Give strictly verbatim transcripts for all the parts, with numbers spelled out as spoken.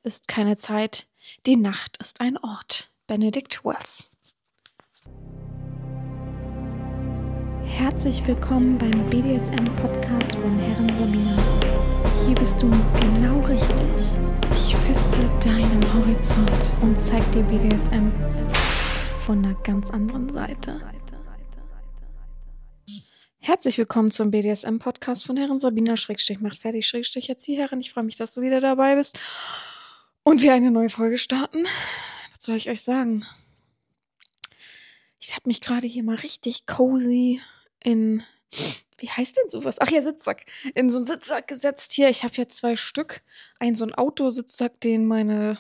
ist keine Zeit, die Nacht ist ein Ort. Benedict Wells. Herzlich willkommen beim B D S M-Podcast von Herren Sabina. Hier bist du genau richtig. Ich feste deinen Horizont und zeig dir B D S M von einer ganz anderen Seite. Herzlich willkommen zum B D S M-Podcast von Herren Sabina, Schrägstrich macht fertig, Schrägstrich Erzieherin. Ich freue mich, dass du wieder dabei bist und wir eine neue Folge starten. Was soll ich euch sagen? Ich habe mich gerade hier mal richtig cozy in, wie heißt denn sowas? Ach ja, Sitzsack. In so einen Sitzsack gesetzt hier. Ich habe hier zwei Stück. Einen so einen Autositzsack, den meine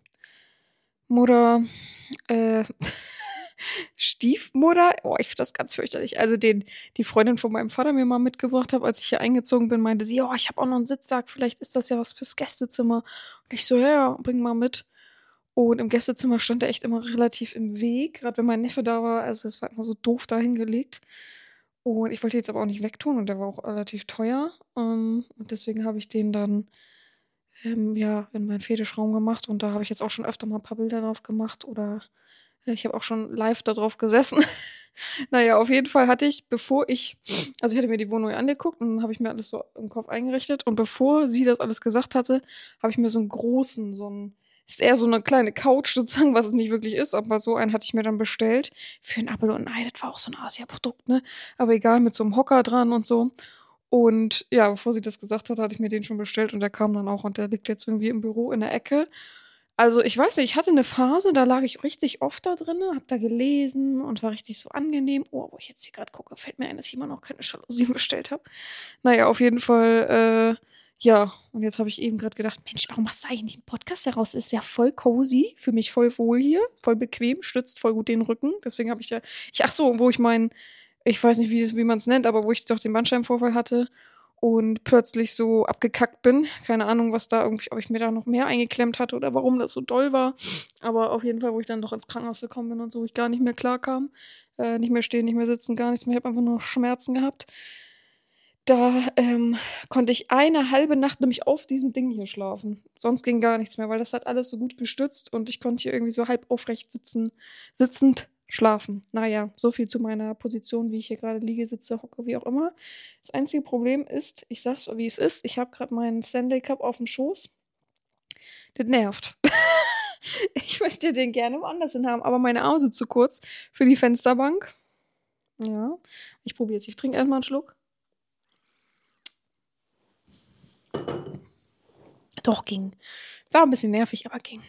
Mutter, äh, Stiefmutter, oh, ich finde das ganz fürchterlich. Also den die Freundin von meinem Vater mir mal mitgebracht hat, als ich hier eingezogen bin, meinte sie, oh, ich habe auch noch einen Sitzsack, vielleicht ist das ja was fürs Gästezimmer. Und ich so, ja, ja, bring mal mit. Und im Gästezimmer stand er echt immer relativ im Weg, gerade wenn mein Neffe da war. Also es war immer so doof da hingelegt. Und ich wollte jetzt aber auch nicht wegtun und der war auch relativ teuer. Ähm, und deswegen habe ich den dann ähm, ja in meinen Fetischraum gemacht und da habe ich jetzt auch schon öfter mal ein paar Bilder drauf gemacht oder äh, ich habe auch schon live da drauf gesessen. Naja, auf jeden Fall hatte ich, bevor ich, also ich hatte mir die Wohnung angeguckt und dann habe ich mir alles so im Kopf eingerichtet und bevor sie das alles gesagt hatte, habe ich mir so einen großen, so einen, ist eher so eine kleine Couch sozusagen, was es nicht wirklich ist, aber so einen hatte ich mir dann bestellt für ein Apfel und ein Ei, das war auch so ein Asia-Produkt, ne, aber egal, mit so einem Hocker dran und so. Und ja, bevor sie das gesagt hat, hatte ich mir den schon bestellt und der kam dann auch und der liegt jetzt irgendwie im Büro in der Ecke. Also ich weiß nicht, ich hatte eine Phase, da lag ich richtig oft da drin, hab da gelesen und war richtig so angenehm. Oh, wo ich jetzt hier gerade gucke, fällt mir ein, dass ich immer noch keine Jalousien bestellt habe. Naja, auf jeden Fall, äh, ja. Und jetzt habe ich eben gerade gedacht, Mensch, warum machst du eigentlich nicht einen Podcast daraus? Ist ja voll cozy, für mich voll wohl hier, voll bequem, stützt voll gut den Rücken. Deswegen habe ich ja, ich, ach so, wo ich meinen, ich weiß nicht, wie, es- wie man es nennt, aber wo ich doch den Bandscheibenvorfall hatte und plötzlich so abgekackt bin. Keine Ahnung, was da irgendwie, ob ich mir da noch mehr eingeklemmt hatte oder warum das so doll war. Aber auf jeden Fall, wo ich dann doch ins Krankenhaus gekommen bin und so, ich gar nicht mehr klar kam. Äh, nicht mehr stehen, nicht mehr sitzen, gar nichts mehr. Ich habe einfach nur noch Schmerzen gehabt. Da ähm, konnte ich eine halbe Nacht nämlich auf diesem Ding hier schlafen. Sonst ging gar nichts mehr, weil das hat alles so gut gestützt und ich konnte hier irgendwie so halb aufrecht sitzen, sitzend schlafen. Naja, so viel zu meiner Position, wie ich hier gerade liege, sitze, hocke, wie auch immer. Das einzige Problem ist, ich sag's, wie es ist, ich habe gerade meinen Stanley Cup auf dem Schoß. Das nervt. Ich möchte den gerne woanders hin haben, aber meine Arme sind zu kurz für die Fensterbank. Ja, ich probiere jetzt. Ich trinke erstmal einen Schluck. Doch, ging. War ein bisschen nervig, aber ging.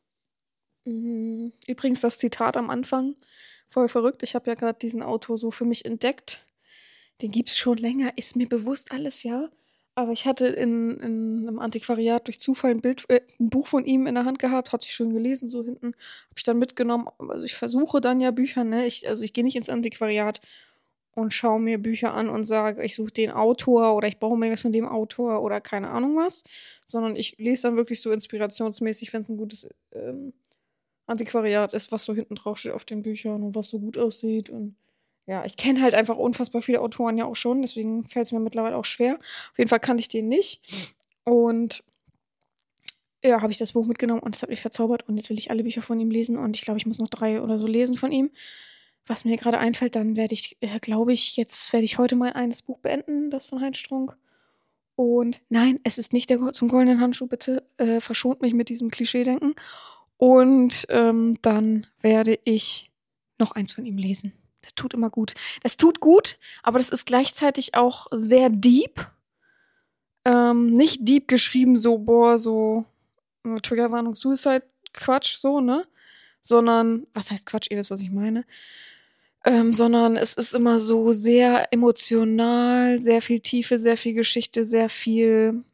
Mhm. Übrigens das Zitat am Anfang, voll verrückt. Ich habe ja gerade diesen Autor so für mich entdeckt. Den gibt's schon länger, ist mir bewusst alles, ja. Aber ich hatte in, in einem Antiquariat durch Zufall ein Bild, äh, ein Buch von ihm in der Hand gehabt, hatte ich schön gelesen, so hinten, habe ich dann mitgenommen. Also ich versuche dann ja Bücher, ne? Ich, also ich gehe nicht ins Antiquariat und schaue mir Bücher an und sage, ich suche den Autor oder ich brauche mir was von dem Autor oder keine Ahnung was, sondern ich lese dann wirklich so inspirationsmäßig, wenn es ein gutes ähm, Antiquariat ist, was so hinten drauf steht auf den Büchern und was so gut aussieht. Und ja, ich kenne halt einfach unfassbar viele Autoren ja auch schon, deswegen fällt es mir mittlerweile auch schwer. Auf jeden Fall kannte ich den nicht. Und ja, habe ich das Buch mitgenommen und es hat mich verzaubert und jetzt will ich alle Bücher von ihm lesen und ich glaube, ich muss noch drei oder so lesen von ihm. Was mir gerade einfällt, dann werde ich, äh, glaube ich, jetzt werde ich heute mein eines Buch beenden, das von Heinz Strunk. Und nein, es ist nicht der Go- zum goldenen Handschuh, bitte äh, verschont mich mit diesem Klischee-Denken. Und ähm, dann werde ich noch eins von ihm lesen. Das tut immer gut. Das tut gut, aber das ist gleichzeitig auch sehr deep. Ähm, nicht deep geschrieben, so, boah, so äh, Triggerwarnung, Suicide-Quatsch, so, ne? Sondern, was heißt Quatsch, ihr wisst, was ich meine. Ähm, sondern es ist immer so sehr emotional, sehr viel Tiefe, sehr viel Geschichte, sehr viel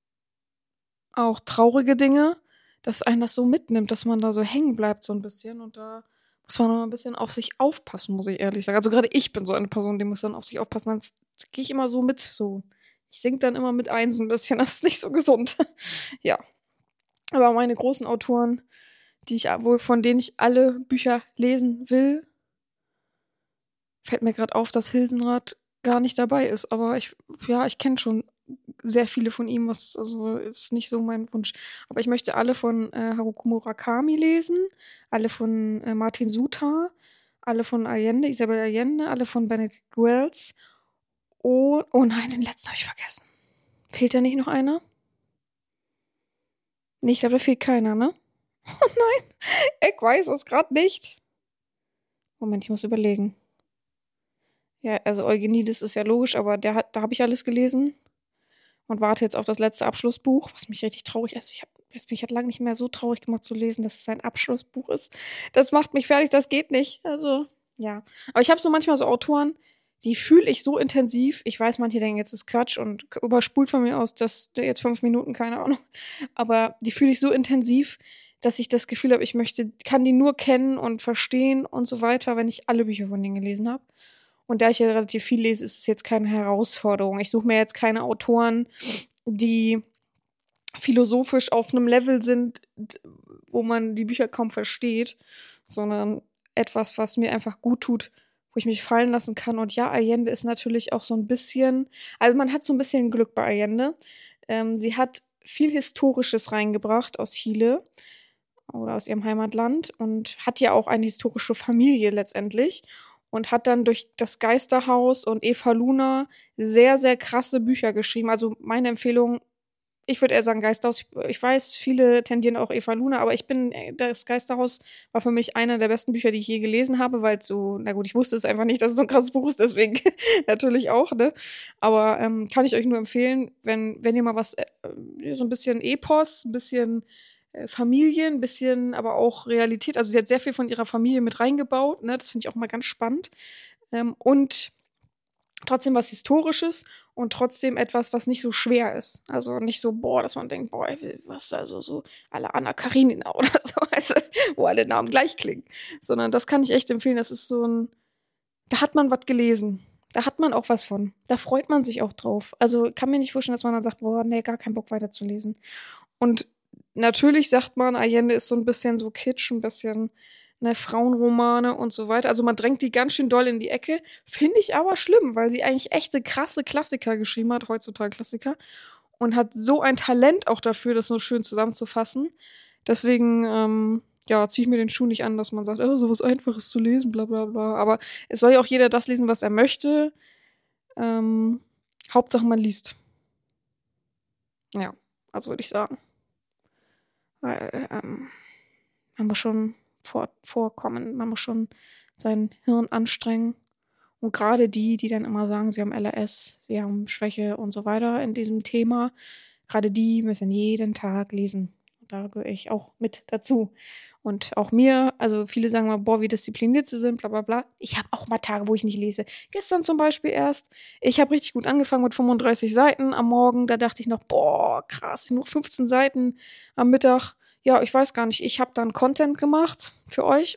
auch traurige Dinge, dass einen das so mitnimmt, dass man da so hängen bleibt so ein bisschen und da muss man noch ein bisschen auf sich aufpassen, muss ich ehrlich sagen. Also gerade ich bin so eine Person, die muss dann auf sich aufpassen, dann gehe ich immer so mit, so. Ich sink dann immer mit ein so ein bisschen, das ist nicht so gesund. Ja, aber meine großen Autoren, die ich wohl von denen ich alle Bücher lesen will, fällt mir gerade auf, dass Hilsenrath gar nicht dabei ist, aber ich ja, ich kenne schon sehr viele von ihm, was also ist nicht so mein Wunsch. Aber ich möchte alle von äh, Haruki Murakami lesen, alle von äh, Martin Suter, alle von Allende, Isabel Allende, alle von Benedict Wells. Oh, oh nein, den letzten habe ich vergessen. Fehlt da nicht noch einer? Nee, ich glaube, da fehlt keiner, ne? Oh nein, ich weiß es gerade nicht. Moment, ich muss überlegen. Ja, also Eugenides ist ja logisch, aber der hat, da habe ich alles gelesen und warte jetzt auf das letzte Abschlussbuch, was mich richtig traurig ist. Ich habe mich hat lange nicht mehr so traurig gemacht zu lesen, dass es ein Abschlussbuch ist. Das macht mich fertig, das geht nicht. Also, ja. Aber ich habe so manchmal so Autoren, die fühle ich so intensiv. Ich weiß, manche denken, jetzt ist Quatsch und überspult von mir aus, dass jetzt fünf Minuten, keine Ahnung. Aber die fühle ich so intensiv, dass ich das Gefühl habe, ich möchte, kann die nur kennen und verstehen und so weiter, wenn ich alle Bücher von denen gelesen habe. Und da ich ja relativ viel lese, ist es jetzt keine Herausforderung. Ich suche mir jetzt keine Autoren, die philosophisch auf einem Level sind, wo man die Bücher kaum versteht, sondern etwas, was mir einfach gut tut, wo ich mich fallen lassen kann. Und ja, Allende ist natürlich auch so ein bisschen, also man hat so ein bisschen Glück bei Allende. Ähm, sie hat viel Historisches reingebracht aus Chile oder aus ihrem Heimatland und hat ja auch eine historische Familie letztendlich. Und hat dann durch das Geisterhaus und Eva Luna sehr, sehr krasse Bücher geschrieben. Also meine Empfehlung, ich würde eher sagen Geisterhaus. Ich weiß, viele tendieren auch Eva Luna, aber ich bin, das Geisterhaus war für mich einer der besten Bücher, die ich je gelesen habe, weil es so, na gut, ich wusste es einfach nicht, dass es so ein krasses Buch ist, deswegen natürlich auch, ne. Aber ähm, kann ich euch nur empfehlen, wenn, wenn ihr mal was, äh, so ein bisschen Epos, ein bisschen Familie, ein bisschen, aber auch Realität. Also sie hat sehr viel von ihrer Familie mit reingebaut, ne? Das finde ich auch mal ganz spannend. Ähm, und trotzdem was Historisches und trotzdem etwas, was nicht so schwer ist. Also nicht so, boah, dass man denkt, boah, was, also so alle Anna Karenina oder so, also, wo alle Namen gleich klingen. Sondern das kann ich echt empfehlen. Das ist so ein, da hat man was gelesen. Da hat man auch was von. Da freut man sich auch drauf. Also kann mir nicht vorstellen, dass man dann sagt, boah, nee, gar keinen Bock weiterzulesen. Und natürlich sagt man, Allende ist so ein bisschen so Kitsch, ein bisschen ne, Frauenromane und so weiter. Also man drängt die ganz schön doll in die Ecke. Finde ich aber schlimm, weil sie eigentlich echte krasse Klassiker geschrieben hat, heutzutage Klassiker. Und hat so ein Talent auch dafür, das so schön zusammenzufassen. Deswegen, ähm, ja, ziehe ich mir den Schuh nicht an, dass man sagt, oh, so was Einfaches zu lesen, bla bla bla. Aber es soll ja auch jeder das lesen, was er möchte. Ähm, Hauptsache man liest. Ja, also würde ich sagen. Weil ähm, man muss schon vor, vorkommen, man muss schon sein Hirn anstrengen. Und gerade die, die dann immer sagen, sie haben L R S, sie haben Schwäche und so weiter in diesem Thema, gerade die müssen jeden Tag lesen. Da gehöre ich auch mit dazu. Und auch mir, also viele sagen mal, boah, wie diszipliniert sie sind, bla bla bla. Ich habe auch mal Tage, wo ich nicht lese. Gestern zum Beispiel erst. Ich habe richtig gut angefangen mit fünfunddreißig Seiten am Morgen. Da dachte ich noch, boah, krass, nur fünfzehn Seiten am Mittag. Ja, ich weiß gar nicht. Ich habe dann Content gemacht für euch.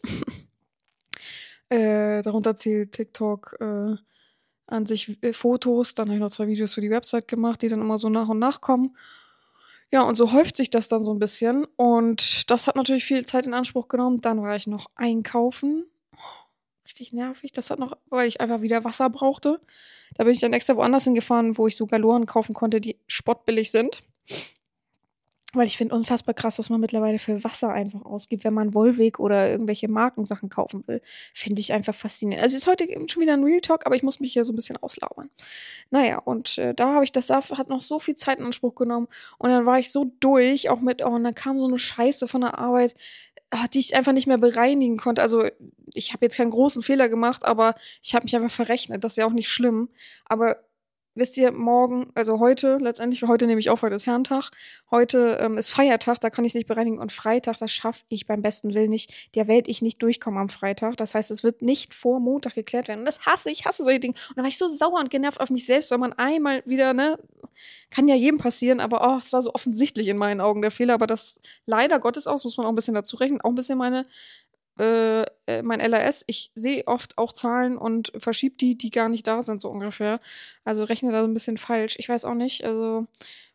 äh, darunter zählt TikTok, äh, an sich äh, Fotos. Dann habe ich noch zwei Videos für die Website gemacht, die dann immer so nach und nach kommen. Ja, und so häuft sich das dann so ein bisschen. Und das hat natürlich viel Zeit in Anspruch genommen. Dann war ich noch einkaufen. Oh, richtig nervig. Das hat noch, weil ich einfach wieder Wasser brauchte. Da bin ich dann extra woanders hingefahren, wo ich so Galoren kaufen konnte, die spottbillig sind. Weil ich finde unfassbar krass, was man mittlerweile für Wasser einfach ausgibt, wenn man Volvic oder irgendwelche Markensachen kaufen will. Finde ich einfach faszinierend. Also es ist heute eben schon wieder ein Real Talk, aber ich muss mich hier so ein bisschen auslauern. Naja, und äh, da habe ich das, hat noch so viel Zeit in Anspruch genommen. Und dann war ich so durch, auch mit, oh, und dann kam so eine Scheiße von der Arbeit, die ich einfach nicht mehr bereinigen konnte. Also ich habe jetzt keinen großen Fehler gemacht, aber ich habe mich einfach verrechnet. Das ist ja auch nicht schlimm. Aber wisst ihr, morgen, also heute, letztendlich, heute nehme ich auf, heute ist Herrentag, heute ähm, ist Feiertag, da kann ich es nicht bereinigen und Freitag, das schaffe ich beim besten Willen nicht, der Welt ich nicht durchkomme am Freitag, das heißt, es wird nicht vor Montag geklärt werden und das hasse ich, hasse solche Dinge und da war ich so sauer und genervt auf mich selbst, weil man einmal wieder, ne, kann ja jedem passieren, aber oh, es war so offensichtlich in meinen Augen der Fehler, aber das leider Gottes aus, muss man auch ein bisschen dazu rechnen, auch ein bisschen meine Äh, mein L R S, ich sehe oft auch Zahlen und verschiebe die, die gar nicht da sind, so ungefähr. Also rechne da so ein bisschen falsch. Ich weiß auch nicht, also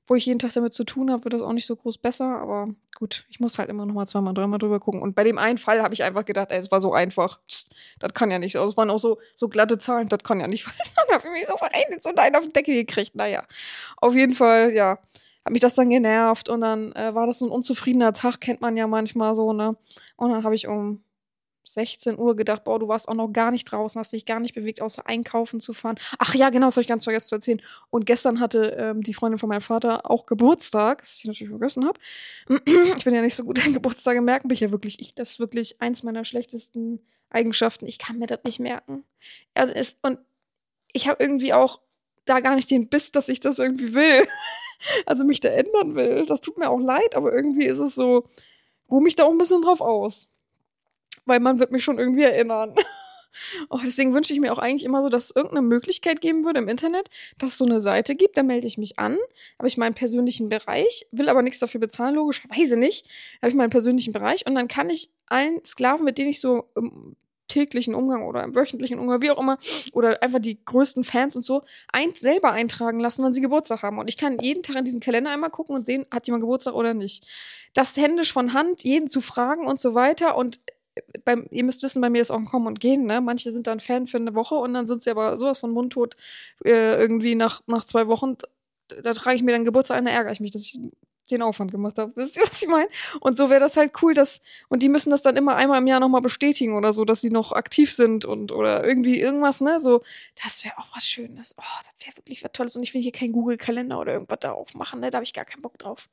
wo ich jeden Tag damit zu tun habe, wird das auch nicht so groß besser. Aber gut, ich muss halt immer noch mal zweimal, dreimal drüber gucken. Und bei dem einen Fall habe ich einfach gedacht, ey, es war so einfach. Psst, das kann ja nicht. Es waren auch so, so glatte Zahlen, das kann ja nicht. Dann habe ich mich so verrechnet und einen auf den Deckel gekriegt. Naja, auf jeden Fall, ja, hat mich das dann genervt. Und dann äh, war das so ein unzufriedener Tag, kennt man ja manchmal so, ne? Und dann habe ich um sechzehn Uhr gedacht, boah, du warst auch noch gar nicht draußen, hast dich gar nicht bewegt, außer einkaufen zu fahren. Ach ja, genau, das habe ich ganz vergessen zu erzählen. Und gestern hatte ähm, die Freundin von meinem Vater auch Geburtstag, was ich natürlich vergessen habe. Ich bin ja nicht so gut an Geburtstage merken, bin ich ja wirklich, ich, das ist wirklich eins meiner schlechtesten Eigenschaften. Ich kann mir das nicht merken. Also es, und ich habe irgendwie auch da gar nicht den Biss, dass ich das irgendwie will. Also mich da ändern will. Das tut mir auch leid, aber irgendwie ist es so, ruhe mich da auch ein bisschen drauf aus. Weil man wird mich schon irgendwie erinnern. Oh, deswegen wünsche ich mir auch eigentlich immer so, dass es irgendeine Möglichkeit geben würde im Internet, dass es so eine Seite gibt, da melde ich mich an, habe ich meinen persönlichen Bereich, will aber nichts dafür bezahlen, logischerweise nicht, habe ich meinen persönlichen Bereich und dann kann ich allen Sklaven, mit denen ich so im täglichen Umgang oder im wöchentlichen Umgang, wie auch immer, oder einfach die größten Fans und so, eins selber eintragen lassen, wann sie Geburtstag haben. Und ich kann jeden Tag in diesen Kalender einmal gucken und sehen, hat jemand Geburtstag oder nicht. Das händisch von Hand, jeden zu fragen und so weiter und beim, ihr müsst wissen, bei mir ist auch ein Kommen und Gehen, ne? Manche sind dann Fan für eine Woche und dann sind sie aber sowas von mundtot äh, irgendwie nach, nach zwei Wochen. Da, da trage ich mir dann Geburtstag ein, da ärgere ich mich, dass ich den Aufwand gemacht habe. Wisst ihr, was ich meine? Und so wäre das halt cool, dass, und die müssen das dann immer einmal im Jahr nochmal bestätigen oder so, dass sie noch aktiv sind und oder irgendwie irgendwas, ne? So, das wäre auch was Schönes. Oh, das wäre wirklich was Tolles. Und ich will hier keinen Google-Kalender oder irgendwas da aufmachen, ne? Da habe ich gar keinen Bock drauf.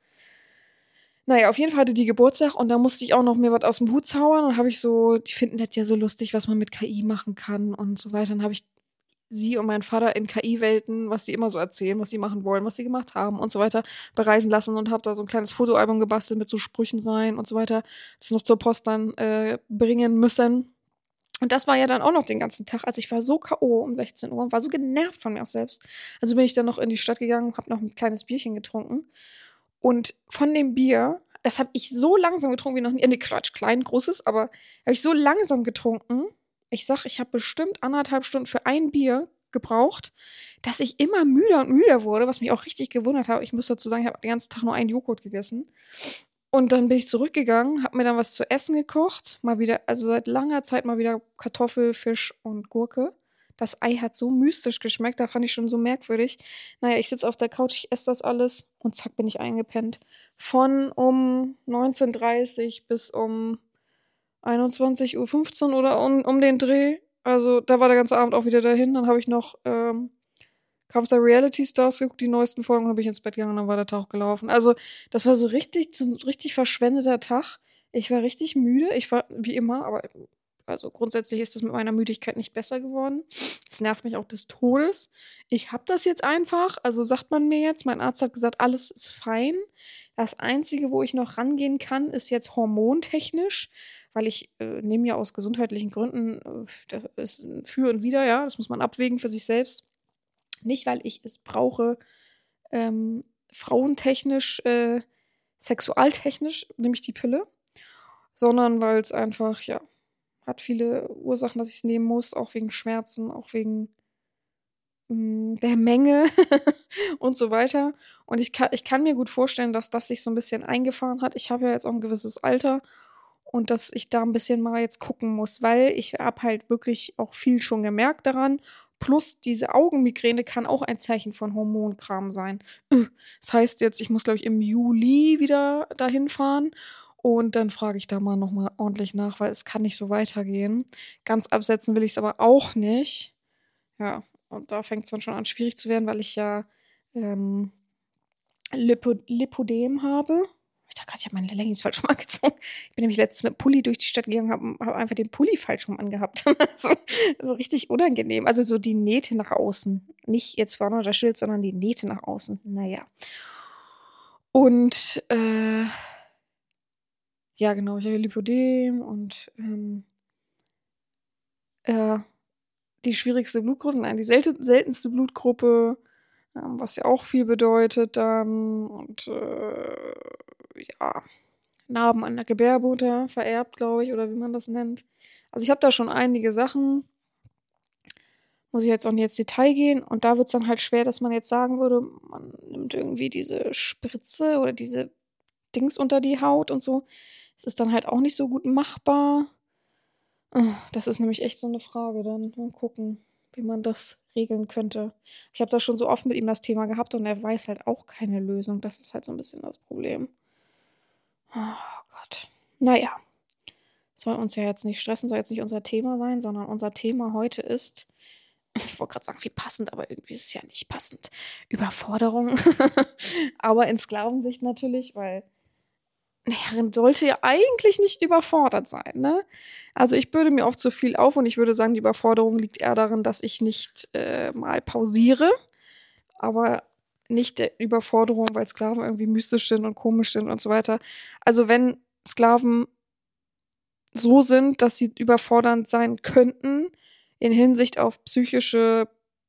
Naja, auf jeden Fall hatte die Geburtstag und da musste ich auch noch mir was aus dem Hut zaubern und habe ich so, die finden das ja so lustig, was man mit K I machen kann und so weiter. Dann habe ich sie und meinen Vater in K I-Welten, was sie immer so erzählen, was sie machen wollen, was sie gemacht haben und so weiter, bereisen lassen und habe da so ein kleines Fotoalbum gebastelt mit so Sprüchen rein und so weiter. Das noch zur Post dann äh, bringen müssen. Und das war ja dann auch noch den ganzen Tag. Also ich war so K O um sechzehn Uhr und war so genervt von mir auch selbst. Also bin ich dann noch in die Stadt gegangen, habe noch ein kleines Bierchen getrunken. Und von dem Bier, das habe ich so langsam getrunken wie noch nie. Nee, Quatsch, klein, großes, aber habe ich so langsam getrunken. Ich sag, ich habe bestimmt anderthalb Stunden für ein Bier gebraucht, dass ich immer müder und müder wurde, was mich auch richtig gewundert hat. Ich muss dazu sagen, ich habe den ganzen Tag nur einen Joghurt gegessen. Und dann bin ich zurückgegangen, habe mir dann was zu essen gekocht. Mal wieder, also seit langer Zeit mal wieder Kartoffel, Fisch und Gurke. Das Ei hat so mystisch geschmeckt, da fand ich schon so merkwürdig. Naja, ich sitze auf der Couch, ich esse das alles und zack, bin ich eingepennt. Von um neunzehn Uhr dreißig bis um einundzwanzig Uhr fünfzehn oder um, um den Dreh. Also da war der ganze Abend auch wieder dahin. Dann habe ich noch ähm, Kampf der Reality Stars geguckt, die neuesten Folgen, dann bin ich ins Bett gegangen und dann war der Tag gelaufen. Also das war so richtig, so ein richtig verschwendeter Tag. Ich war richtig müde. Ich war wie immer, aber also grundsätzlich ist das mit meiner Müdigkeit nicht besser geworden. Es nervt mich auch des Todes. Ich habe das jetzt einfach, also sagt man mir jetzt, mein Arzt hat gesagt, alles ist fein. Das Einzige, wo ich noch rangehen kann, ist jetzt hormontechnisch, weil ich äh, nehme ja aus gesundheitlichen Gründen, äh, das ist für und wider, ja, das muss man abwägen für sich selbst. Nicht, weil ich es brauche, ähm, frauentechnisch, äh, sexualtechnisch nehme ich die Pille, sondern weil es einfach, ja, hat viele Ursachen, dass ich es nehmen muss, auch wegen Schmerzen, auch wegen mh, der Menge und so weiter. Und ich kann, ich kann mir gut vorstellen, dass das sich so ein bisschen eingefahren hat. Ich habe ja jetzt auch ein gewisses Alter und dass ich da ein bisschen mal jetzt gucken muss, weil ich habe halt wirklich auch viel schon gemerkt daran. Plus diese Augenmigräne kann auch ein Zeichen von Hormonkram sein. Das heißt jetzt, ich muss, glaube ich, im Juli wieder dahin fahren. Und dann frage ich da mal nochmal ordentlich nach, weil es kann nicht so weitergehen. Ganz absetzen will ich es aber auch nicht. Ja, und da fängt es dann schon an, schwierig zu werden, weil ich ja ähm, Lipo Lipödem habe. Ich dachte gerade, ich habe meine Leggings falsch rum angezogen. Ich bin nämlich letztens mit Pulli durch die Stadt gegangen, habe hab einfach den Pulli falsch rum angehabt. so, so richtig unangenehm. Also so die Nähte nach außen. Nicht jetzt vorne das Schild, sondern die Nähte nach außen. Naja. Und, äh, ja, genau, ich habe Lipödem und ähm, äh, die schwierigste Blutgruppe, nein, die selten, seltenste Blutgruppe, ähm, was ja auch viel bedeutet dann. Und äh, ja, Narben an der Gebärmutter vererbt, glaube ich, oder wie man das nennt. Also ich habe da schon einige Sachen. muss ich jetzt auch nicht ins Detail gehen. Und da wird es dann halt schwer, dass man jetzt sagen würde, man nimmt irgendwie diese Spritze oder diese Dings unter die Haut und so. Es ist dann halt auch nicht so gut machbar. Das ist nämlich echt so eine Frage dann. Mal gucken, wie man das regeln könnte. Ich habe da schon so oft mit ihm das Thema gehabt und er weiß halt auch keine Lösung. Das ist halt so ein bisschen das Problem. Oh Gott. Naja. Soll uns ja jetzt nicht stressen, soll jetzt nicht unser Thema sein, sondern unser Thema heute ist, ich wollte gerade sagen, wie passend, aber irgendwie ist es ja nicht passend. Überforderung. Aber in Sklavensicht natürlich, weil eine Herrin sollte ja eigentlich nicht überfordert sein, ne? Also ich bürde mir oft zu viel auf und ich würde sagen, die Überforderung liegt eher darin, dass ich nicht äh, mal pausiere, aber nicht der Überforderung, weil Sklaven irgendwie mystisch sind und komisch sind und so weiter. Also wenn Sklaven so sind, dass sie überfordernd sein könnten in Hinsicht auf psychische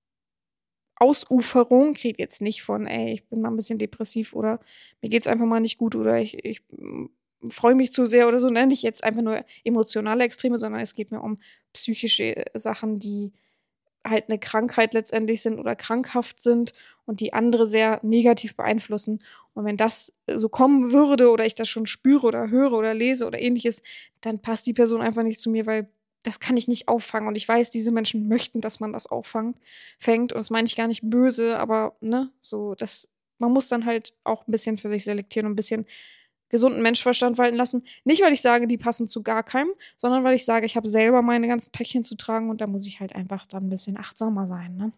Ausuferung, ich rede jetzt nicht von, ey, ich bin mal ein bisschen depressiv oder mir geht's einfach mal nicht gut oder ich, ich freue mich zu sehr oder so, ne? Nicht jetzt einfach nur emotionale Extreme, sondern es geht mir um psychische Sachen, die halt eine Krankheit letztendlich sind oder krankhaft sind und die andere sehr negativ beeinflussen. Und wenn das so kommen würde oder ich das schon spüre oder höre oder lese oder ähnliches, dann passt die Person einfach nicht zu mir, weil das kann ich nicht auffangen. Und ich weiß, diese Menschen möchten, dass man das auffangt, fängt. Und das meine ich gar nicht böse, aber ne, so, das, man muss dann halt auch ein bisschen für sich selektieren und ein bisschen gesunden Menschenverstand walten lassen. Nicht, weil ich sage, die passen zu gar keinem, sondern weil ich sage, ich habe selber meine ganzen Päckchen zu tragen und da muss ich halt einfach dann ein bisschen achtsamer sein, ne?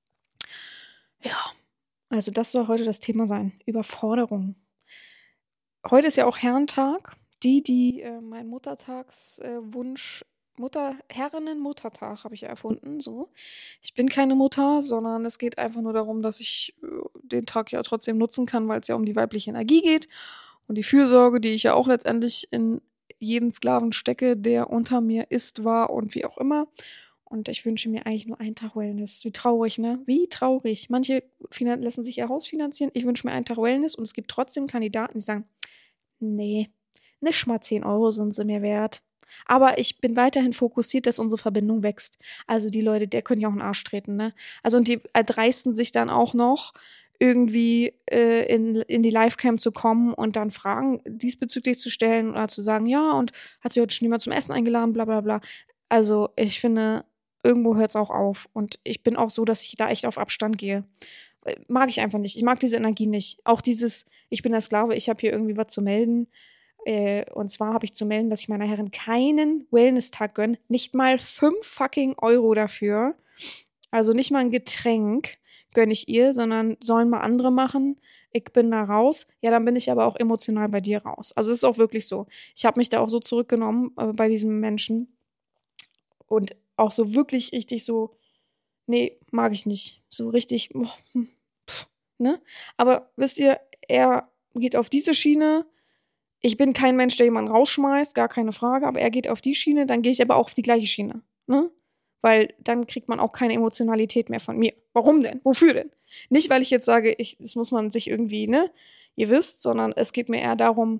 Ja, also das soll heute das Thema sein. Überforderung. Heute ist ja auch Herrentag. Die, die äh, meinen Muttertagswunsch äh, Mutter, Herrinnen-Muttertag habe ich ja erfunden, so. Ich bin keine Mutter, sondern es geht einfach nur darum, dass ich äh, den Tag ja trotzdem nutzen kann, weil es ja um die weibliche Energie geht und die Fürsorge, die ich ja auch letztendlich in jeden Sklaven stecke, der unter mir ist, war und wie auch immer. Und ich wünsche mir eigentlich nur einen Tag Wellness. Wie traurig, ne? Wie traurig. Manche finan- lassen sich ihr Haus finanzieren. Ich wünsche mir einen Tag Wellness und es gibt trotzdem Kandidaten, die sagen, nee, nicht mal zehn Euro sind sie mir wert. Aber ich bin weiterhin fokussiert, dass unsere Verbindung wächst. Also die Leute, der können ja auch einen Arsch treten, ne? Also und die erdreisten sich dann auch noch, irgendwie äh, in, in die Livecam zu kommen und dann Fragen diesbezüglich zu stellen oder zu sagen, ja, und hat sie heute schon jemand zum Essen eingeladen, bla bla bla. Also ich finde, irgendwo hört es auch auf. Und ich bin auch so, dass ich da echt auf Abstand gehe. Mag ich einfach nicht. Ich mag diese Energie nicht. Auch dieses, ich bin der Sklave, ich habe hier irgendwie was zu melden. Äh, und zwar habe ich zu melden, dass ich meiner Herrin keinen Wellness-Tag gönne. Nicht mal fünf fucking Euro dafür. Also nicht mal ein Getränk gönne ich ihr, sondern sollen mal andere machen. Ich bin da raus. Ja, dann bin ich aber auch emotional bei dir raus. Also es ist auch wirklich so. Ich habe mich da auch so zurückgenommen äh, bei diesem Menschen. Und auch so wirklich richtig so, nee, mag ich nicht. So richtig, boah, pff, ne? Aber wisst ihr, er geht auf diese Schiene. Ich bin kein Mensch, der jemanden rausschmeißt, gar keine Frage, aber er geht auf die Schiene, dann gehe ich aber auch auf die gleiche Schiene, ne? Weil dann kriegt man auch keine Emotionalität mehr von mir. Warum denn? Wofür denn? Nicht, weil ich jetzt sage, ich, das muss man sich irgendwie, ne, ihr wisst, sondern es geht mir eher darum,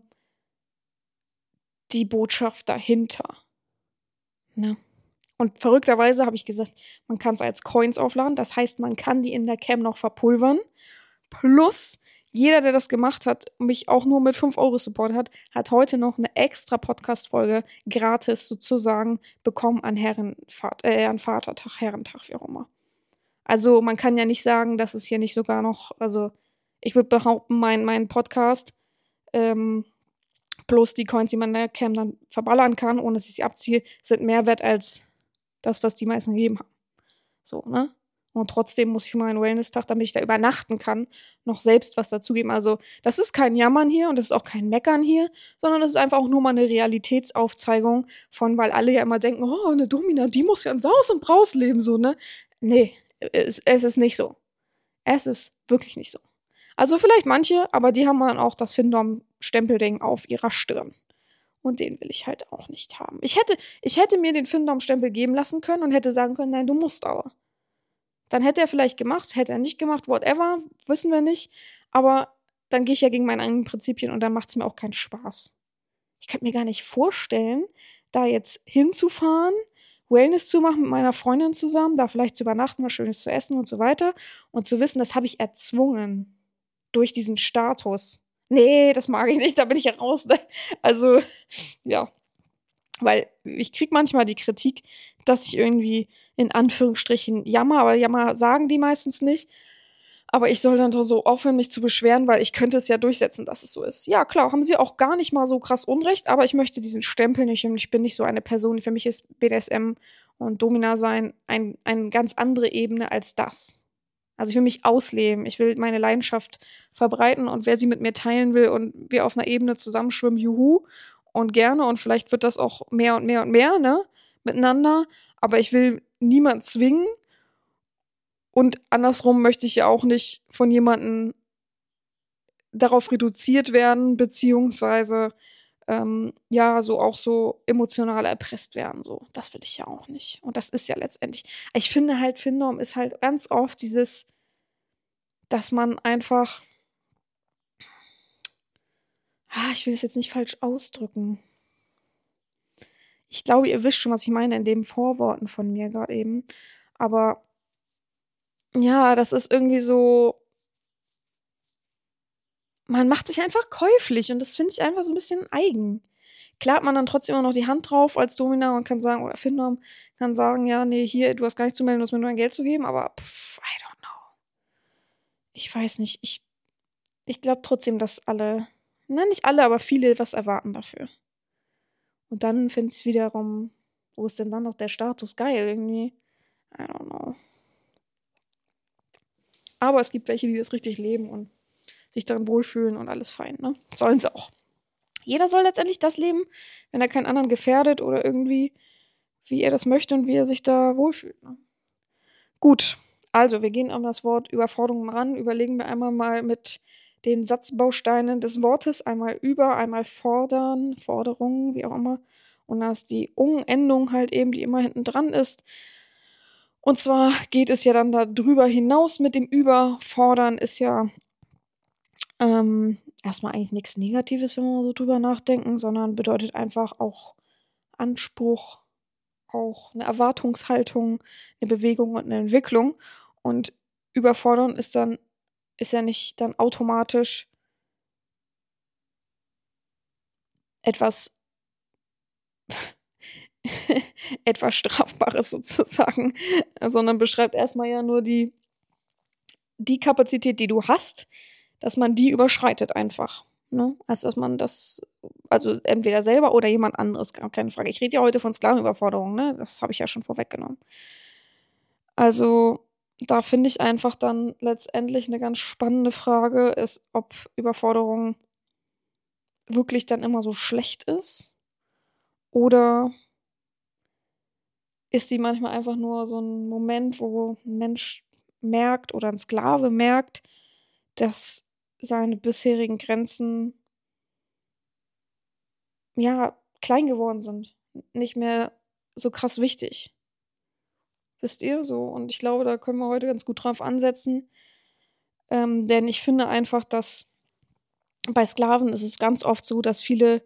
die Botschaft dahinter, ne? Und verrückterweise habe ich gesagt, man kann es als Coins aufladen, das heißt, man kann die in der Cam noch verpulvern, plus jeder, der das gemacht hat, mich auch nur mit fünf Euro supportet hat, hat heute noch eine extra Podcast-Folge gratis sozusagen bekommen an Herrenvater, äh, an Vatertag, Herrentag, wie auch immer. Also man kann ja nicht sagen, dass es hier nicht sogar noch, also ich würde behaupten, mein, mein Podcast ähm, plus die Coins, die man in der Cam dann verballern kann, ohne dass ich sie abziehe, sind mehr wert als das, was die meisten gegeben haben. So, ne? Und trotzdem muss ich für meinen Wellness-Tag, damit ich da übernachten kann, noch selbst was dazugeben. Also das ist kein Jammern hier und das ist auch kein Meckern hier, sondern das ist einfach auch nur mal eine Realitätsaufzeigung von, weil alle ja immer denken, oh, eine Domina, die muss ja in Saus und Braus leben, so, ne? Nee, es, es ist nicht so. Es ist wirklich nicht so. Also vielleicht manche, aber die haben dann auch das Findom-Stempelding auf ihrer Stirn. Und den will ich halt auch nicht haben. Ich hätte, ich hätte mir den Findom-Stempel geben lassen können und hätte sagen können, nein, du musst aber. Dann hätte er vielleicht gemacht, hätte er nicht gemacht, whatever, wissen wir nicht. Aber dann gehe ich ja gegen meine eigenen Prinzipien und dann macht es mir auch keinen Spaß. Ich könnte mir gar nicht vorstellen, da jetzt hinzufahren Wellness zu machen mit meiner Freundin zusammen, da vielleicht zu übernachten, was Schönes zu essen und so weiter. Und zu wissen, das habe ich erzwungen durch diesen Status. Nee, das mag ich nicht, da bin ich ja raus. Ne? Also, ja. Weil ich kriege manchmal die Kritik, dass ich irgendwie in Anführungsstrichen jammer, aber jammer sagen die meistens nicht. Aber ich soll dann doch so aufhören, mich zu beschweren, weil ich könnte es ja durchsetzen, dass es so ist. Ja, klar, haben sie auch gar nicht mal so krass Unrecht, aber ich möchte diesen Stempel nicht und ich bin nicht so eine Person. Für mich ist B D S M und Domina sein ein, eine ganz andere Ebene als das. Also ich will mich ausleben, ich will meine Leidenschaft verbreiten und wer sie mit mir teilen will und wir auf einer Ebene zusammenschwimmen, juhu, und gerne und vielleicht wird das auch mehr und mehr und mehr, ne, miteinander, aber ich will niemand zwingen. Und andersrum möchte ich ja auch nicht von jemandem darauf reduziert werden, beziehungsweise ähm, ja, so auch so emotional erpresst werden. So, das will ich ja auch nicht. Und das ist ja letztendlich. Ich finde halt, Findom ist halt ganz oft dieses, dass man einfach, ah, ich will es jetzt nicht falsch ausdrücken. Ich glaube, ihr wisst schon, was ich meine in den Vorworten von mir gerade eben. Aber ja, das ist irgendwie so, man macht sich einfach käuflich und das finde ich einfach so ein bisschen eigen. Klar hat man dann trotzdem immer noch die Hand drauf als Domina und kann sagen, oder Findom kann sagen, ja, nee, hier, du hast gar nicht zu melden, du hast mir nur dein Geld zu geben, aber pff, I don't know. Ich weiß nicht, ich, ich glaube trotzdem, dass alle, na nicht alle, aber viele was erwarten dafür. Und dann finde ich es wiederum, wo ist denn dann noch der Status geil irgendwie? I don't know. Aber es gibt welche, die das richtig leben und sich darin wohlfühlen und alles fein, ne? Sollen sie auch. Jeder soll letztendlich das leben, wenn er keinen anderen gefährdet oder irgendwie, wie er das möchte und wie er sich da wohlfühlt. Ne? Gut, also wir gehen an das Wort Überforderung ran, überlegen wir einmal mal mit den Satzbausteinen des Wortes, einmal über, einmal fordern, Forderung, wie auch immer. Und da ist die Ung-Endung halt eben, die immer hinten dran ist. Und zwar geht es ja dann da drüber hinaus mit dem Überfordern, ist ja ähm, erstmal eigentlich nichts Negatives, wenn wir so drüber nachdenken, sondern bedeutet einfach auch Anspruch, auch eine Erwartungshaltung, eine Bewegung und eine Entwicklung. Und überfordern ist dann, ist ja nicht dann automatisch etwas etwas Strafbares sozusagen, sondern beschreibt erstmal ja nur die, die Kapazität, die du hast, dass man die überschreitet einfach. Ne? Also, dass man das, also entweder selber oder jemand anderes, keine Frage. Ich rede ja heute von Sklavenüberforderung, ne? Das habe ich ja schon vorweggenommen. Also, da finde ich einfach dann letztendlich eine ganz spannende Frage ist, ob Überforderung wirklich dann immer so schlecht ist oder ist sie manchmal einfach nur so ein Moment, wo ein Mensch merkt oder ein Sklave merkt, dass seine bisherigen Grenzen ja klein geworden sind, nicht mehr so krass wichtig. Wisst ihr so? Und ich glaube, da können wir heute ganz gut drauf ansetzen, ähm, denn ich finde einfach, dass bei Sklaven ist es ganz oft so, dass viele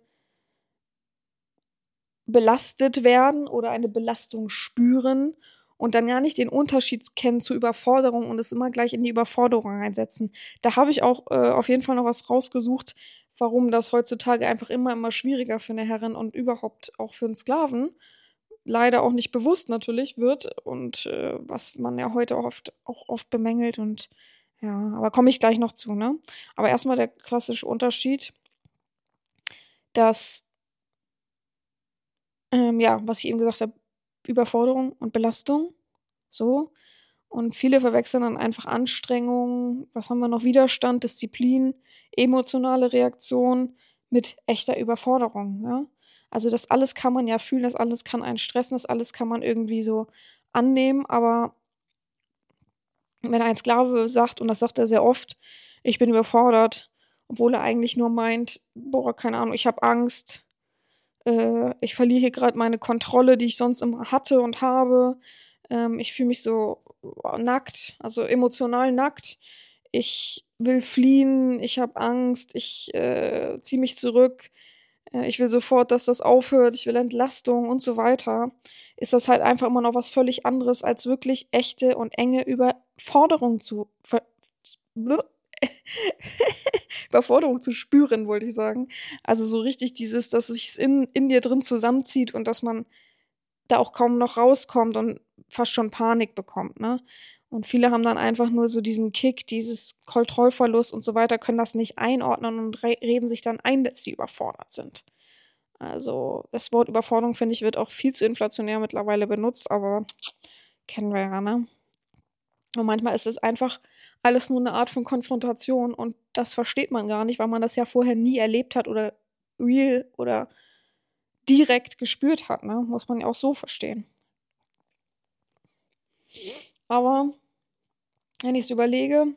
belastet werden oder eine Belastung spüren und dann gar nicht den Unterschied kennen zur Überforderung und es immer gleich in die Überforderung einsetzen. Da habe ich auch äh, auf jeden Fall noch was rausgesucht, warum das heutzutage einfach immer, immer schwieriger für eine Herrin und überhaupt auch für einen Sklaven, leider auch nicht bewusst natürlich wird und äh, was man ja heute oft, auch oft bemängelt und ja, aber komme ich gleich noch zu, ne? Aber erstmal der klassische Unterschied, dass Ähm, ja, was ich eben gesagt habe, Überforderung und Belastung, so. Und viele verwechseln dann einfach Anstrengung, was haben wir noch, Widerstand, Disziplin, emotionale Reaktion mit echter Überforderung, ja. Also das alles kann man ja fühlen, das alles kann einen stressen, das alles kann man irgendwie so annehmen, aber wenn ein Sklave sagt, und das sagt er sehr oft, ich bin überfordert, obwohl er eigentlich nur meint, boah, keine Ahnung, ich habe Angst, äh, ich verliere hier gerade meine Kontrolle, die ich sonst immer hatte und habe. Ähm, ich fühle mich so nackt, also emotional nackt. Ich will fliehen, ich habe Angst, ich äh, ziehe mich zurück. äh, ich will sofort, dass das aufhört, ich will Entlastung und so weiter, ist das halt einfach immer noch was völlig anderes, als wirklich echte und enge Überforderung zu ver Überforderung zu spüren, wollte ich sagen. Also so richtig dieses, dass sich's in, in dir drin zusammenzieht und dass man da auch kaum noch rauskommt und fast schon Panik bekommt, ne? Und viele haben dann einfach nur so diesen Kick, dieses Kontrollverlust und so weiter, können das nicht einordnen und re- reden sich dann ein, dass sie überfordert sind. Also das Wort Überforderung, finde ich, wird auch viel zu inflationär mittlerweile benutzt, aber kennen wir ja, ne? Und manchmal ist es einfach alles nur eine Art von Konfrontation und das versteht man gar nicht, weil man das ja vorher nie erlebt hat oder real oder direkt gespürt hat, ne? Muss man ja auch so verstehen. Aber wenn ich es überlege,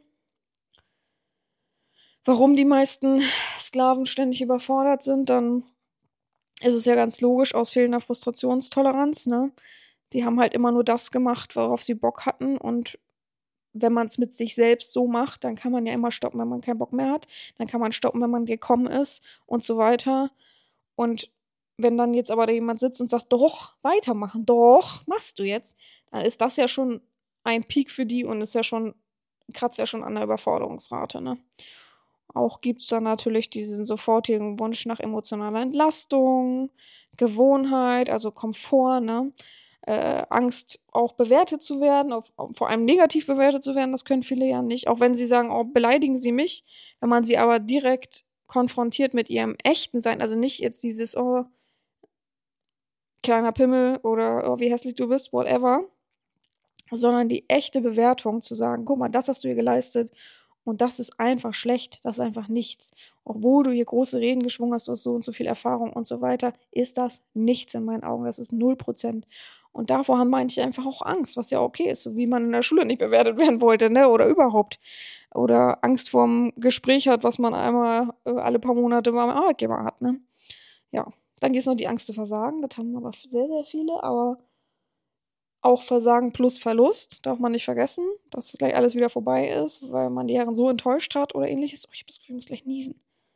warum die meisten Sklaven ständig überfordert sind, dann ist es ja ganz logisch aus fehlender Frustrationstoleranz, ne? Die haben halt immer nur das gemacht, worauf sie Bock hatten und wenn man es mit sich selbst so macht, dann kann man ja immer stoppen, wenn man keinen Bock mehr hat. Dann kann man stoppen, wenn man gekommen ist und so weiter. Und wenn dann jetzt aber da jemand sitzt und sagt, doch, weitermachen, doch, machst du jetzt, dann ist das ja schon ein Peak für die und ist ja schon, kratzt ja schon an der Überforderungsrate, ne? Auch gibt es dann natürlich diesen sofortigen Wunsch nach emotionaler Entlastung, Gewohnheit, also Komfort, ne? Äh, Angst, auch bewertet zu werden, auf, auf, vor allem negativ bewertet zu werden, das können viele ja nicht. Auch wenn sie sagen, oh, beleidigen sie mich, wenn man sie aber direkt konfrontiert mit ihrem echten Sein, also nicht jetzt dieses, oh, kleiner Pimmel oder oh, wie hässlich du bist, whatever, sondern die echte Bewertung zu sagen, guck mal, das hast du hier geleistet und das ist einfach schlecht, das ist einfach nichts. Obwohl du hier große Reden geschwungen hast, du hast so und so viel Erfahrung und so weiter, ist das nichts in meinen Augen, das ist null Prozent. Und davor haben manche einfach auch Angst, was ja okay ist, so wie man in der Schule nicht bewertet werden wollte, ne, oder überhaupt. Oder Angst vorm Gespräch hat, was man einmal äh, alle paar Monate beim Arbeitgeber hat, ne. Ja, dann gibt es noch die Angst zu versagen, das haben aber sehr, sehr viele, aber auch Versagen plus Verlust, darf man nicht vergessen, dass gleich alles wieder vorbei ist, weil man die Herren so enttäuscht hat oder ähnliches. Oh, ich habe das Gefühl, ich muss gleich niesen.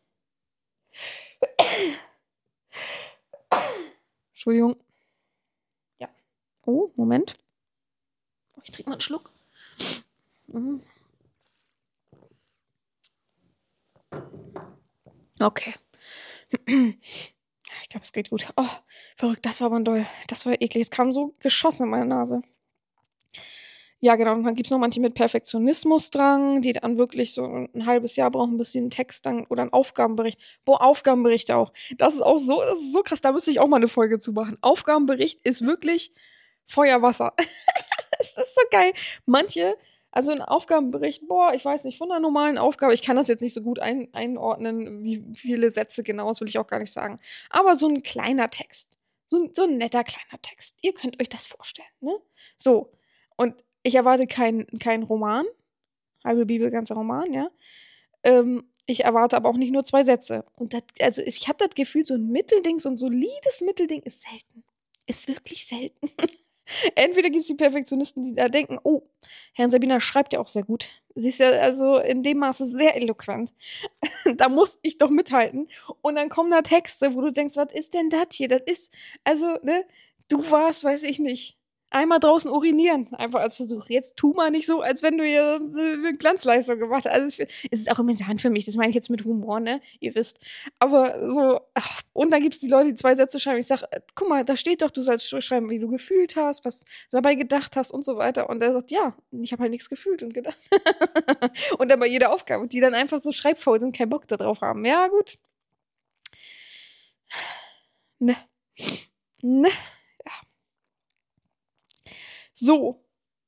Entschuldigung. Ja. Oh, Moment. Ich trinke mal einen Schluck. Mhm. Okay. Ich glaube, es geht gut. Oh, verrückt, das war aber doll. Das war eklig. Es kam so geschossen in meine Nase. Ja, genau. Und dann gibt es noch manche mit Perfektionismusdrang, die dann wirklich so ein halbes Jahr brauchen, bis sie einen Text dann oder einen Aufgabenbericht. Boah, Aufgabenbericht auch. Das ist auch so, das ist so krass. Da müsste ich auch mal eine Folge zu machen. Aufgabenbericht ist wirklich Feuerwasser. Das ist so geil. Manche, also ein Aufgabenbericht, boah, ich weiß nicht, von einer normalen Aufgabe, ich kann das jetzt nicht so gut ein, einordnen, wie viele Sätze genau, das will ich auch gar nicht sagen. Aber so ein kleiner Text. So ein, so ein netter kleiner Text. Ihr könnt euch das vorstellen, ne? So. Und ich erwarte keinen kein Roman. Halbe Bibel, ganzer Roman, ja. Ähm, ich erwarte aber auch nicht nur zwei Sätze. Und das, also ich habe das Gefühl, so ein Mittelding, so ein solides Mittelding ist selten. Ist wirklich selten. Entweder gibt es die Perfektionisten, die da denken, oh, Herrn Sabina schreibt ja auch sehr gut. Sie ist ja also in dem Maße sehr eloquent. Da muss ich doch mithalten. Und dann kommen da Texte, wo du denkst, was ist denn das hier? Das ist, also, ne, du warst, weiß ich nicht, einmal draußen urinieren, einfach als Versuch. Jetzt tu mal nicht so, als wenn du hier eine Glanzleistung gemacht hast. Also es ist auch amüsant für mich, das meine ich jetzt mit Humor, ne? Ihr wisst. Aber so, ach, und dann gibt es die Leute, die zwei Sätze schreiben. Ich sage, guck mal, da steht doch, du sollst schreiben, wie du gefühlt hast, was du dabei gedacht hast und so weiter. Und er sagt, ja, ich habe halt nichts gefühlt und gedacht. Und dann bei jeder Aufgabe, die dann einfach so schreibfaul sind, keinen Bock darauf haben. Ja, gut. Ne. Ne. So.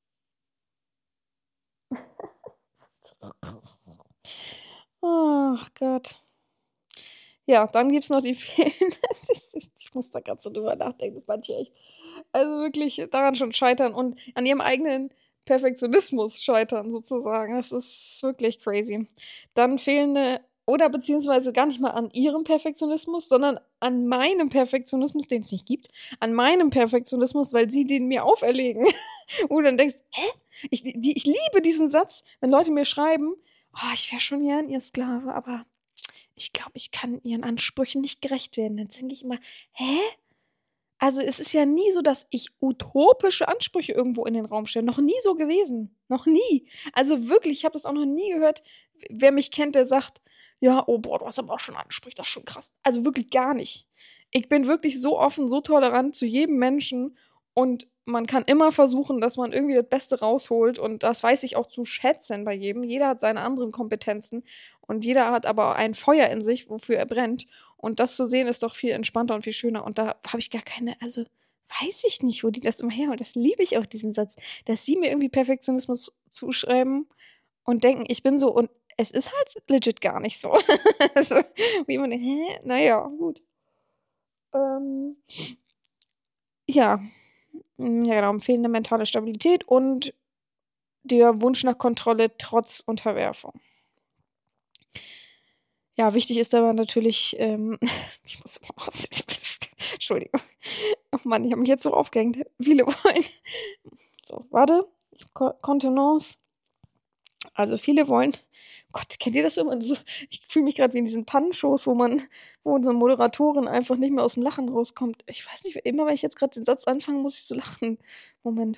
Ach Gott. Ja, dann gibt's noch die vielen. Ich muss da gerade so drüber nachdenken, manche echt. Also wirklich daran schon scheitern und an ihrem eigenen Perfektionismus scheitern, sozusagen. Das ist wirklich crazy. Dann fehlende, oder beziehungsweise gar nicht mal an ihrem Perfektionismus, sondern an meinem Perfektionismus, den es nicht gibt. An meinem Perfektionismus, weil sie den mir auferlegen. Wo du dann denkst, hä? Ich, die, ich liebe diesen Satz, wenn Leute mir schreiben, oh, ich wäre schon gern ihr Sklave, aber ich glaube, ich kann ihren Ansprüchen nicht gerecht werden. Dann denke ich immer, hä? Also es ist ja nie so, dass ich utopische Ansprüche irgendwo in den Raum stelle. Noch nie so gewesen. Noch nie. Also wirklich, ich habe das auch noch nie gehört. Wer mich kennt, der sagt, ja, oh boah, du hast aber auch schon Ansprüche, das ist schon krass. Also wirklich gar nicht. Ich bin wirklich so offen, so tolerant zu jedem Menschen und man kann immer versuchen, dass man irgendwie das Beste rausholt und das weiß ich auch zu schätzen bei jedem. Jeder hat seine anderen Kompetenzen und jeder hat aber ein Feuer in sich, wofür er brennt. Und das zu sehen ist doch viel entspannter und viel schöner. Und da habe ich gar keine, also weiß ich nicht, wo die das immer her. Und das liebe ich auch, diesen Satz, dass sie mir irgendwie Perfektionismus zuschreiben und denken, ich bin so. Und es ist halt legit gar nicht so. Also, wie man, hä? Naja, gut. Ähm, ja. Ja, genau, fehlende mentale Stabilität und der Wunsch nach Kontrolle trotz Unterwerfung. Ja, wichtig ist aber natürlich, ähm, ich muss, Entschuldigung, oh Mann, ich habe mich jetzt so aufgehängt. Viele wollen, so, warte, Kontenance. Also viele wollen, Gott, kennt ihr das immer? So, ich fühle mich gerade wie in diesen Pannenshows, wo man, wo unsere Moderatorin einfach nicht mehr aus dem Lachen rauskommt. Ich weiß nicht, immer wenn ich jetzt gerade den Satz anfange, muss ich so lachen. Moment.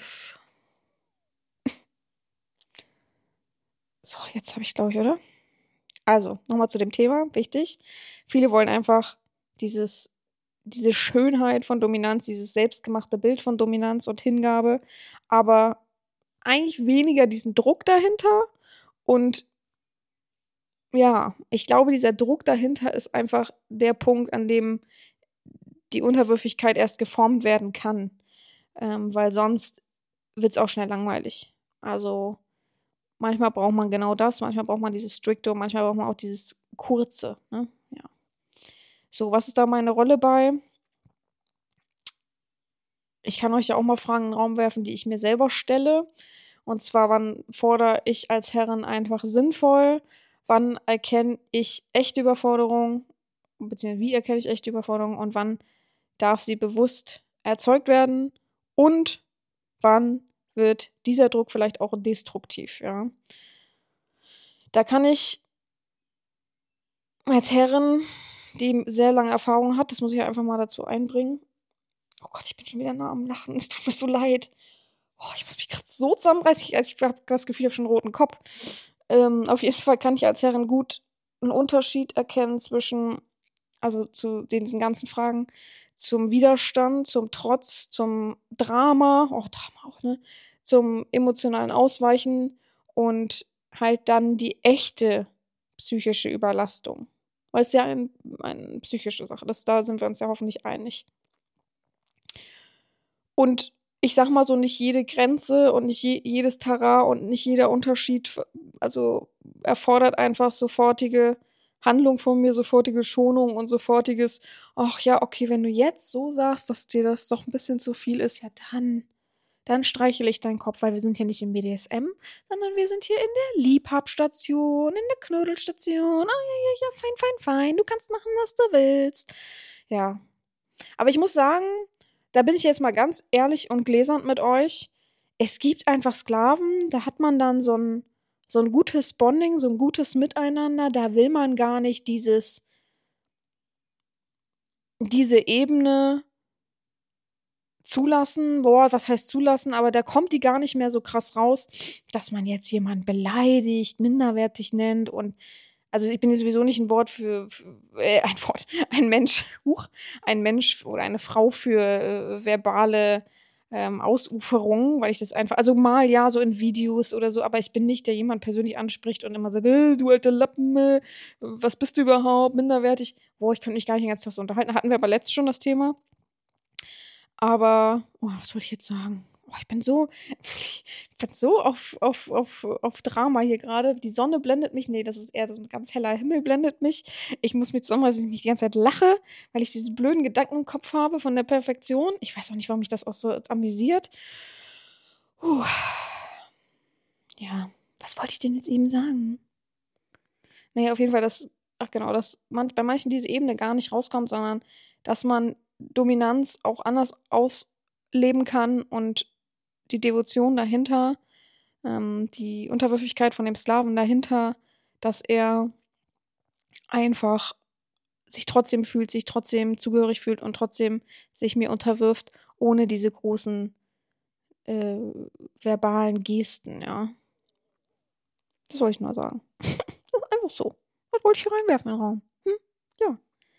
So, jetzt habe ich, glaube ich, oder? Also, nochmal zu dem Thema, wichtig. Viele wollen einfach dieses, diese Schönheit von Dominanz, dieses selbstgemachte Bild von Dominanz und Hingabe, aber eigentlich weniger diesen Druck dahinter. Und ja, ich glaube, dieser Druck dahinter ist einfach der Punkt, an dem die Unterwürfigkeit erst geformt werden kann. Ähm, weil sonst wird es auch schnell langweilig. Also manchmal braucht man genau das, manchmal braucht man dieses Stricto, manchmal braucht man auch dieses Kurze. Ne? Ja. So, was ist da meine Rolle bei? Ich kann euch ja auch mal Fragen in den Raum werfen, die ich mir selber stelle. Und zwar, wann fordere ich als Herrin einfach sinnvoll? Wann erkenne ich echte Überforderung? Beziehungsweise wie erkenne ich echte Überforderung? Und wann darf sie bewusst erzeugt werden? Und wann wird dieser Druck vielleicht auch destruktiv? Ja? Da kann ich als Herrin, die sehr lange Erfahrung hat, das muss ich einfach mal dazu einbringen. Oh Gott, ich bin schon wieder nah am Lachen. Es tut mir so leid. Oh, ich muss mich gerade so zusammenreißen. Ich, also ich habe das Gefühl, ich habe schon einen roten Kopf. Ähm, auf jeden Fall kann ich als Herrin gut einen Unterschied erkennen zwischen, also zu den, diesen ganzen Fragen, zum Widerstand, zum Trotz, zum Drama, oh, Drama auch, ne? Zum emotionalen Ausweichen und halt dann die echte psychische Überlastung. Weil es ja ein, eine psychische Sache ist. Da sind wir uns ja hoffentlich einig. Und ich sag mal so, nicht jede Grenze und nicht je, jedes Terrain und nicht jeder Unterschied, also erfordert einfach sofortige Handlung von mir, sofortige Schonung und sofortiges, ach ja, okay, wenn du jetzt so sagst, dass dir das doch ein bisschen zu viel ist, ja dann, dann streichel ich deinen Kopf, weil wir sind hier nicht im B D S M, sondern wir sind hier in der Liebhabstation, in der Knödelstation, oh ja, ja, ja, fein, fein, fein, du kannst machen, was du willst. Ja, aber ich muss sagen, da bin ich jetzt mal ganz ehrlich und gläsern mit euch. Es gibt einfach Sklaven, da hat man dann so ein, so ein gutes Bonding, so ein gutes Miteinander. Da will man gar nicht dieses, diese Ebene zulassen. Boah, was heißt zulassen? Aber da kommt die gar nicht mehr so krass raus, dass man jetzt jemanden beleidigt, minderwertig nennt und also ich bin hier sowieso nicht ein Wort für, für äh, ein Wort, ein Mensch, huch, ein Mensch oder eine Frau für äh, verbale ähm, Ausuferung, weil ich das einfach, also mal ja, so in Videos oder so, aber ich bin nicht, der jemand persönlich anspricht und immer sagt, äh, du alter Lappen, äh, was bist du überhaupt, minderwertig. Boah, ich könnte mich gar nicht den ganzen Tag so unterhalten. Hatten wir aber letztes schon das Thema. Aber, oh, was wollte ich jetzt sagen? Oh, ich bin so, ich bin so auf, auf, auf, auf Drama hier gerade. Die Sonne blendet mich. Nee, das ist eher so ein ganz heller Himmel blendet mich. Ich muss mich zusammenreißen, dass ich nicht die ganze Zeit lache, weil ich diese blöden Gedanken im Kopf habe von der Perfektion. Ich weiß auch nicht, warum mich das auch so amüsiert. Puh. Ja, was wollte ich denn jetzt eben sagen? Naja, auf jeden Fall, dass, ach genau, dass man bei manchen diese Ebene gar nicht rauskommt, sondern dass man Dominanz auch anders ausleben kann und die Devotion dahinter, ähm, die Unterwürfigkeit von dem Sklaven dahinter, dass er einfach sich trotzdem fühlt, sich trotzdem zugehörig fühlt und trotzdem sich mir unterwirft, ohne diese großen äh, verbalen Gesten, ja. Das soll ich nur sagen. Das ist einfach so. Was wollte ich hier reinwerfen in den Raum? Hm? Ja.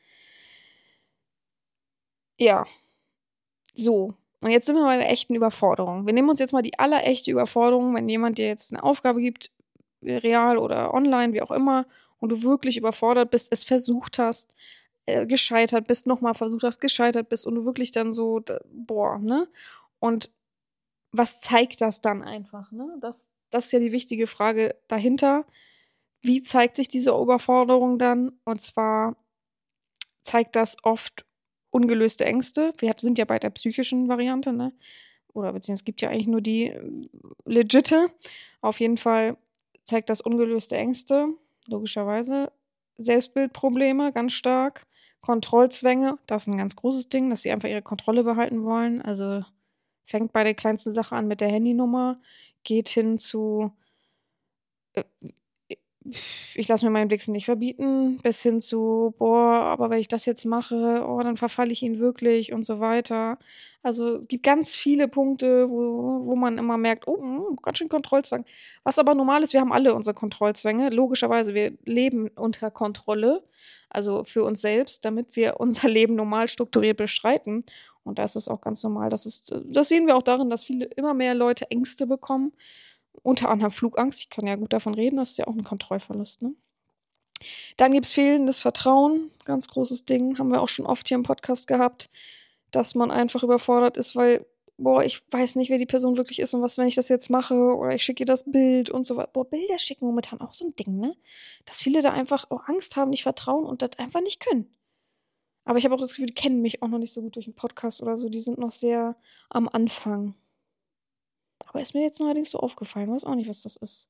Ja. So. Und jetzt sind wir bei der echten Überforderung. Wir nehmen uns jetzt mal die allerechte Überforderung, wenn jemand dir jetzt eine Aufgabe gibt, real oder online, wie auch immer, und du wirklich überfordert bist, es versucht hast, äh, gescheitert bist, nochmal versucht hast, gescheitert bist und du wirklich dann so, d- boah, ne? Und was zeigt das dann einfach, ne? Das, das ist ja die wichtige Frage dahinter. Wie zeigt sich diese Überforderung dann? Und zwar zeigt das oft ungelöste Ängste. Wir sind ja bei der psychischen Variante, ne? Oder beziehungsweise es gibt ja eigentlich nur die äh, legitte. Auf jeden Fall zeigt das ungelöste Ängste, logischerweise. Selbstbildprobleme, ganz stark. Kontrollzwänge, das ist ein ganz großes Ding, dass sie einfach ihre Kontrolle behalten wollen. Also fängt bei der kleinsten Sache an mit der Handynummer, geht hin zu äh, ich lasse mir meinen Blick nicht verbieten, bis hin zu, boah, aber wenn ich das jetzt mache, oh, dann verfalle ich ihn wirklich und so weiter. Also es gibt ganz viele Punkte, wo, wo man immer merkt, oh, mh, ganz schön Kontrollzwang. Was aber normal ist, wir haben alle unsere Kontrollzwänge. Logischerweise, wir leben unter Kontrolle, also für uns selbst, damit wir unser Leben normal strukturiert bestreiten. Und da ist es auch ganz normal. Das ist, das sehen wir auch darin, dass viele immer mehr Leute Ängste bekommen. Unter anderem Flugangst. Ich kann ja gut davon reden, das ist ja auch ein Kontrollverlust, ne? Dann gibt es fehlendes Vertrauen. Ganz großes Ding. Haben wir auch schon oft hier im Podcast gehabt, dass man einfach überfordert ist, weil, boah, ich weiß nicht, wer die Person wirklich ist und was, wenn ich das jetzt mache oder ich schicke ihr das Bild und so weiter. Boah, Bilder schicken momentan auch so ein Ding, ne? Dass viele da einfach auch Angst haben, nicht vertrauen und das einfach nicht können. Aber ich habe auch das Gefühl, die kennen mich auch noch nicht so gut durch den Podcast oder so. Die sind noch sehr am Anfang. Aber ist mir jetzt neuerdings so aufgefallen, weiß auch nicht, was das ist.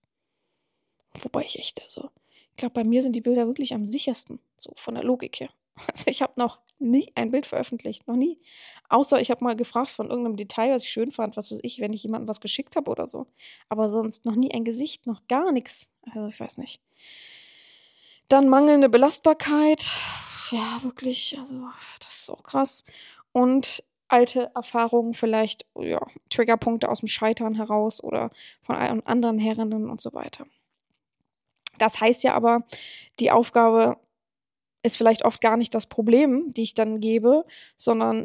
Wobei ich echt, also, ich glaube, bei mir sind die Bilder wirklich am sichersten, so von der Logik her. Also ich habe noch nie ein Bild veröffentlicht, noch nie. Außer ich habe mal gefragt von irgendeinem Detail, was ich schön fand, was weiß ich, wenn ich jemandem was geschickt habe oder so. Aber sonst noch nie ein Gesicht, noch gar nichts. Also ich weiß nicht. Dann mangelnde Belastbarkeit. Ja, wirklich, also das ist auch krass. Und alte Erfahrungen, vielleicht, ja, Triggerpunkte aus dem Scheitern heraus oder von anderen Herren und so weiter. Das heißt ja aber, die Aufgabe ist vielleicht oft gar nicht das Problem, die ich dann gebe, sondern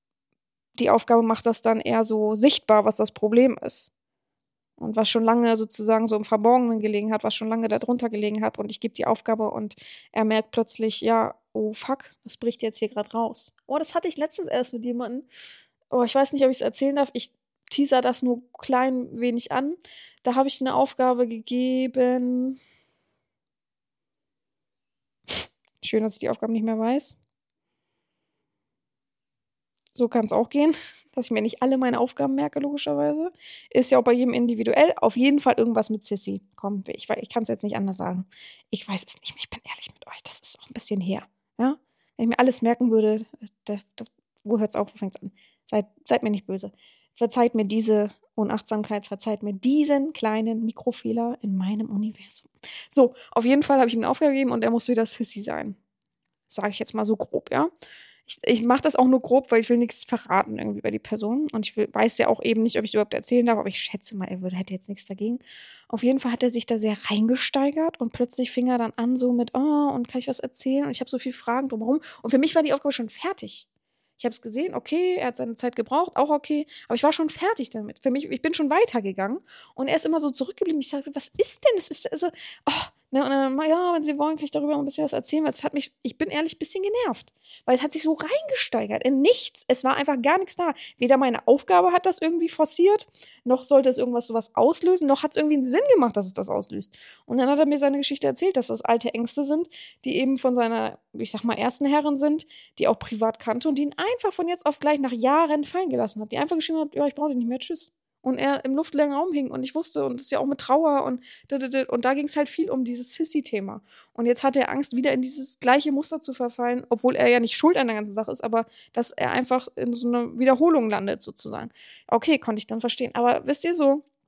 die Aufgabe macht das dann eher so sichtbar, was das Problem ist. Und was schon lange sozusagen so im Verborgenen gelegen hat, was schon lange darunter gelegen hat. Und ich gebe die Aufgabe und er merkt plötzlich, ja, oh fuck, das bricht jetzt hier gerade raus. Oh, das hatte ich letztens erst mit jemandem. Oh, ich weiß nicht, ob ich es erzählen darf. Ich teaser das nur klein wenig an. Da habe ich eine Aufgabe gegeben. Schön, dass ich die Aufgaben nicht mehr weiß. So kann es auch gehen, dass ich mir nicht alle meine Aufgaben merke, logischerweise. Ist ja auch bei jedem individuell. Auf jeden Fall irgendwas mit Sissy. Komm, ich, ich kann es jetzt nicht anders sagen. Ich weiß es nicht mehr, ich bin ehrlich mit euch. Das ist auch ein bisschen her. Ja? Wenn ich mir alles merken würde, da, da, wo hört es auf, wo fängt es an? Seid, seid mir nicht böse. Verzeiht mir diese Unachtsamkeit, verzeiht mir diesen kleinen Mikrofehler in meinem Universum. So, auf jeden Fall habe ich ihm eine Aufgabe gegeben und er muss wieder Sissy sein. Sage ich jetzt mal so grob, ja. Ich, ich mache das auch nur grob, weil ich will nichts verraten irgendwie über die Person. Und ich will, weiß ja auch eben nicht, ob ich es überhaupt erzählen darf, aber ich schätze mal, er würde, hätte jetzt nichts dagegen. Auf jeden Fall hat er sich da sehr reingesteigert und plötzlich fing er dann an so mit, oh, und kann ich was erzählen? Und ich habe so viele Fragen drumherum. Und für mich war die Aufgabe schon fertig. Ich habe es gesehen, okay, er hat seine Zeit gebraucht, auch okay, aber ich war schon fertig damit. Für mich, ich bin schon weitergegangen und er ist immer so zurückgeblieben. Ich sagte, was ist denn? Das ist also, oh, ne, und dann, ja, wenn Sie wollen, kann ich darüber ein bisschen was erzählen, weil es hat mich, ich bin ehrlich, ein bisschen genervt, weil es hat sich so reingesteigert in nichts. Es war einfach gar nichts da. Weder meine Aufgabe hat das irgendwie forciert, noch sollte es irgendwas sowas auslösen, noch hat es irgendwie einen Sinn gemacht, dass es das auslöst. Und dann hat er mir seine Geschichte erzählt, dass das alte Ängste sind, die eben von seiner, ich sag mal, ersten Herrin sind, die auch privat kannte und die ihn einfach von jetzt auf gleich nach Jahren fallen gelassen hat. Die einfach geschrieben hat, ja, ich brauche dich nicht mehr, tschüss. Und er im luftleeren Raum hing und ich wusste, und das ist ja auch mit Trauer und und da ging es halt viel um dieses Sissy-Thema. Und jetzt hat er Angst, wieder in dieses gleiche Muster zu verfallen, obwohl er ja nicht schuld an der ganzen Sache ist, aber dass er einfach in so einer Wiederholung landet, sozusagen. Okay, konnte ich dann verstehen. Aber wisst ihr so,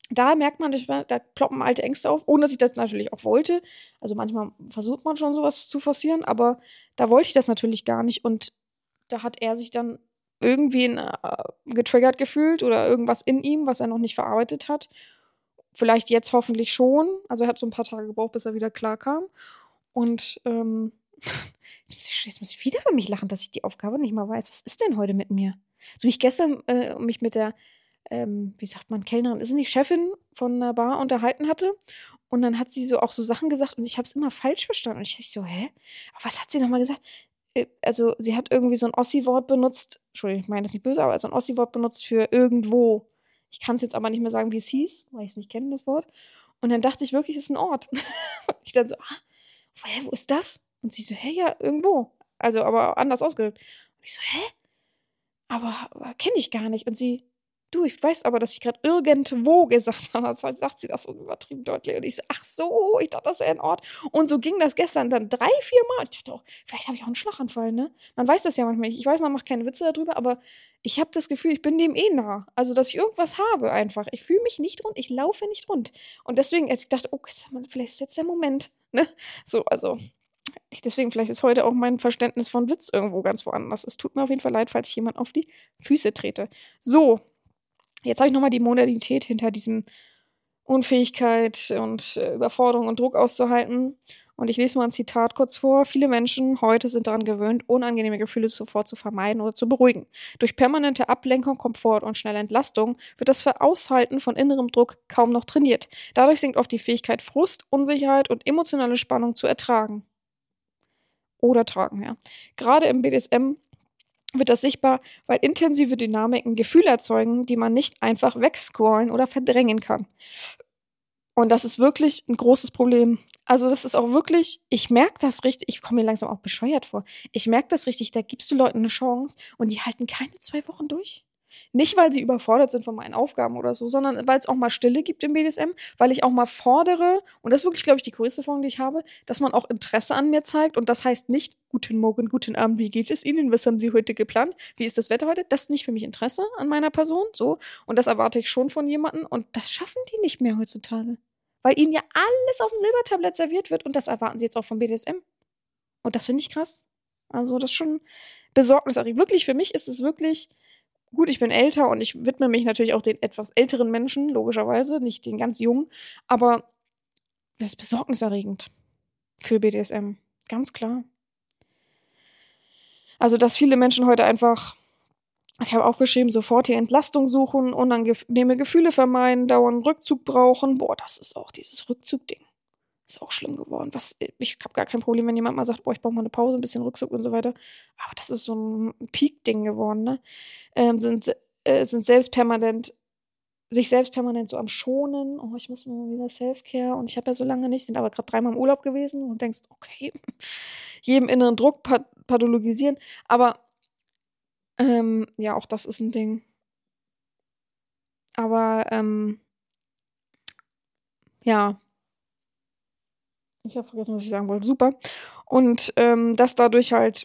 da merkt man, da ploppen alte Ängste auf, ohne dass ich das natürlich auch wollte. Also manchmal versucht man schon sowas zu forcieren, aber da wollte ich das natürlich gar nicht. Und da hat er sich dann irgendwie in, äh, getriggert gefühlt oder irgendwas in ihm, was er noch nicht verarbeitet hat. Vielleicht jetzt hoffentlich schon. Also er hat so ein paar Tage gebraucht, bis er wieder klar kam. Und ähm, jetzt, muss ich, jetzt muss ich wieder über mich lachen, dass ich die Aufgabe nicht mal weiß. Was ist denn heute mit mir? So wie ich gestern äh, mich mit der, ähm, wie sagt man, Kellnerin, ist nicht Chefin von der Bar unterhalten hatte. Und dann hat sie so auch so Sachen gesagt und ich habe es immer falsch verstanden. Und ich dachte so, hä? Aber was hat sie nochmal gesagt? Äh, Also sie hat irgendwie so ein Ossi-Wort benutzt. Entschuldigung, ich meine das nicht böse, aber so ein Ossi-Wort benutzt für irgendwo. Ich kann es jetzt aber nicht mehr sagen, wie es hieß, weil ich es nicht kenne, das Wort. Und dann dachte ich wirklich, es ist ein Ort. Ich dann so, ah, hä, wo ist das? Und sie so, hä, ja, irgendwo. Also, aber anders ausgedrückt. Und ich so, hä? Aber, aber kenne ich gar nicht. Und sie, du, ich weiß aber, dass ich gerade irgendwo gesagt habe. Das sagt sie das so übertrieben deutlich. Und ich so, ach so, ich dachte, das wäre ein Ort. Und so ging das gestern dann drei, vier Mal. Und ich dachte auch, vielleicht habe ich auch einen Schlaganfall, ne? Man weiß das ja manchmal nicht. Ich weiß, man macht keine Witze darüber, aber ich habe das Gefühl, ich bin dem eh nah. Also, dass ich irgendwas habe einfach. Ich fühle mich nicht rund, ich laufe nicht rund. Und deswegen, als ich dachte, oh, vielleicht ist jetzt der Moment, ne? So, also, deswegen, vielleicht ist heute auch mein Verständnis von Witz irgendwo ganz woanders. Es tut mir auf jeden Fall leid, falls ich jemand auf die Füße trete. So, jetzt habe ich nochmal die Modalität hinter diesem Unfähigkeit und äh, Überforderung und Druck auszuhalten. Und ich lese mal ein Zitat kurz vor. Viele Menschen heute sind daran gewöhnt, unangenehme Gefühle sofort zu vermeiden oder zu beruhigen. Durch permanente Ablenkung, Komfort und schnelle Entlastung wird das Aushalten von innerem Druck kaum noch trainiert. Dadurch sinkt oft die Fähigkeit, Frust, Unsicherheit und emotionale Spannung zu ertragen. Oder tragen, ja. Gerade im B D S M wird das sichtbar, weil intensive Dynamiken Gefühle erzeugen, die man nicht einfach wegscrollen oder verdrängen kann. Und das ist wirklich ein großes Problem. Also das ist auch wirklich, ich merke das richtig, ich komme mir langsam auch bescheuert vor. Ich merke das richtig, da gibst du Leuten eine Chance und die halten keine zwei Wochen durch. Nicht, weil sie überfordert sind von meinen Aufgaben oder so, sondern weil es auch mal Stille gibt im B D S M, weil ich auch mal fordere, und das ist wirklich, glaube ich, die größte Forderung, die ich habe, dass man auch Interesse an mir zeigt. Und das heißt nicht, guten Morgen, guten Abend, wie geht es Ihnen? Was haben Sie heute geplant? Wie ist das Wetter heute? Das ist nicht für mich Interesse an meiner Person, so. Und das erwarte ich schon von jemandem. Und das schaffen die nicht mehr heutzutage. Weil ihnen ja alles auf dem Silbertablett serviert wird. Und das erwarten sie jetzt auch vom B D S M. Und das finde ich krass. Also das ist schon besorgniserregend. Wirklich, für mich ist es wirklich... Gut, ich bin älter und ich widme mich natürlich auch den etwas älteren Menschen, logischerweise, nicht den ganz jungen, aber das ist besorgniserregend für B D S M, ganz klar. Also, dass viele Menschen heute einfach, ich habe auch geschrieben, sofort die Entlastung suchen, unangenehme Gefühle vermeiden, dauernd Rückzug brauchen. Boah, das ist auch dieses Rückzug-Ding. Ist auch schlimm geworden. Was, ich habe gar kein Problem, wenn jemand mal sagt, boah, ich brauche mal eine Pause, ein bisschen Rückzug und so weiter. Aber das ist so ein Peak-Ding geworden, ne? Ähm, sind, äh, sind selbst permanent, sich selbst permanent so am Schonen. Oh, ich muss mal wieder Self-Care. Und ich habe ja so lange nicht, sind aber gerade dreimal im Urlaub gewesen und denkst, okay, jedem inneren Druck pathologisieren. Aber ähm, ja, auch das ist ein Ding. Aber ähm, ja, ich habe vergessen, was ich sagen wollte. Super. Und ähm, dass dadurch halt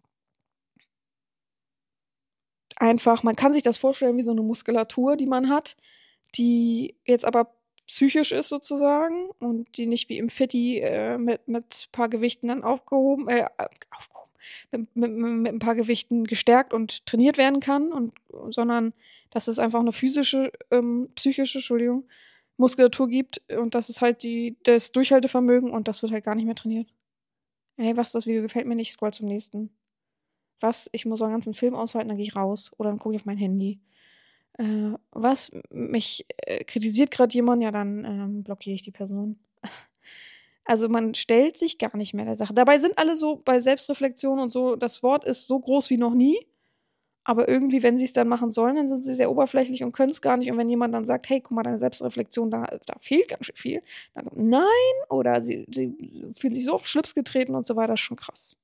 einfach, man kann sich das vorstellen wie so eine Muskulatur, die man hat, die jetzt aber psychisch ist sozusagen und die nicht wie im Fitti äh, mit mit paar Gewichten dann aufgehoben, äh, aufgehoben, mit, mit, mit ein paar Gewichten gestärkt und trainiert werden kann, und sondern dass es einfach eine physische, ähm, psychische, Entschuldigung, Muskulatur gibt, und das ist halt die, das Durchhaltevermögen, und das wird halt gar nicht mehr trainiert. Ey, was, das Video gefällt mir nicht, scroll zum nächsten. Was, ich muss so einen ganzen Film aushalten, dann gehe ich raus oder dann gucke ich auf mein Handy. Äh, was, mich äh, kritisiert gerade jemand, ja, dann ähm, blockiere ich die Person. Also man stellt sich gar nicht mehr der Sache. Dabei sind alle so bei Selbstreflexion und so, das Wort ist so groß wie noch nie. Aber irgendwie, wenn sie es dann machen sollen, dann sind sie sehr oberflächlich und können es gar nicht. Und wenn jemand dann sagt, hey, guck mal, deine Selbstreflexion, da, da fehlt ganz schön viel, dann kommt, nein, oder sie, sie fühlen sich so auf Schlips getreten und so weiter, ist schon krass.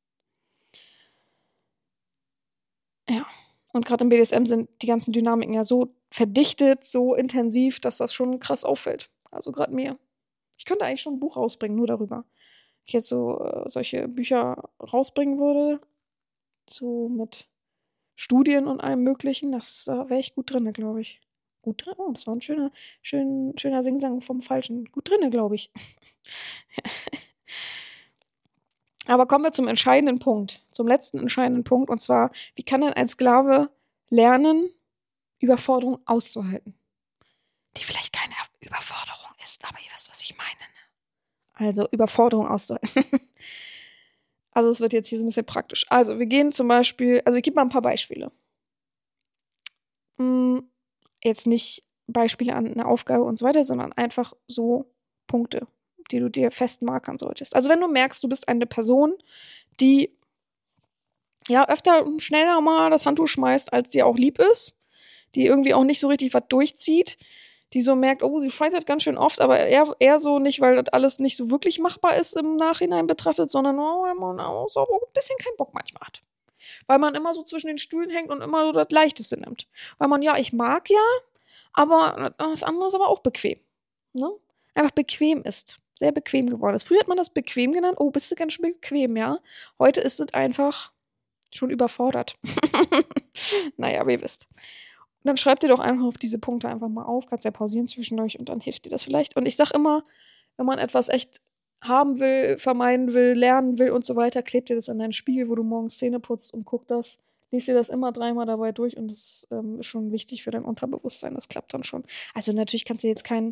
Ja, und gerade im B D S M sind die ganzen Dynamiken ja so verdichtet, so intensiv, dass das schon krass auffällt. Also gerade mir. Ich könnte eigentlich schon ein Buch rausbringen, nur darüber. Ich jetzt so äh, solche Bücher rausbringen würde, so mit Studien und allem Möglichen, das äh, wäre ich gut drin, glaube ich. gut drin. Oh, das war ein schöner, schön, schöner Singsang vom Falschen. Gut drinne, glaube ich. Aber kommen wir zum entscheidenden Punkt, zum letzten entscheidenden Punkt. Und zwar, wie kann denn ein Sklave lernen, Überforderung auszuhalten? Die vielleicht keine Überforderung ist, aber ihr wisst, was ich meine. Also Überforderung auszuhalten. Also es wird jetzt hier so ein bisschen praktisch. Also wir gehen zum Beispiel, also ich gebe mal ein paar Beispiele. Hm, jetzt nicht Beispiele an einer Aufgabe und so weiter, sondern einfach so Punkte, die du dir festmarkern solltest. Also wenn du merkst, du bist eine Person, die ja öfter und schneller mal das Handtuch schmeißt, als dir auch lieb ist, die irgendwie auch nicht so richtig was durchzieht, die so merkt, oh, sie scheitert ganz schön oft, aber eher, eher so nicht, weil das alles nicht so wirklich machbar ist im Nachhinein betrachtet, sondern oh, weil man auch so ein bisschen keinen Bock manchmal hat. Weil man immer so zwischen den Stühlen hängt und immer so das Leichteste nimmt. Weil man, ja, ich mag ja, aber das andere ist aber auch bequem. Ne? Einfach bequem ist. Sehr bequem geworden ist. Früher hat man das bequem genannt. Oh, bist du ganz schön bequem, ja? Heute ist es einfach schon überfordert. Naja, aber ihr wisst. Dann schreibt ihr doch einfach auf diese Punkte einfach mal auf. Kannst ja pausieren zwischendurch und dann hilft dir das vielleicht. Und ich sag immer, wenn man etwas echt haben will, vermeiden will, lernen will und so weiter, klebt dir das an deinen Spiegel, wo du morgens Zähne putzt und guck das. Lies dir das immer dreimal dabei durch und das ähm, ist schon wichtig für dein Unterbewusstsein. Das klappt dann schon. Also natürlich kannst du jetzt kein,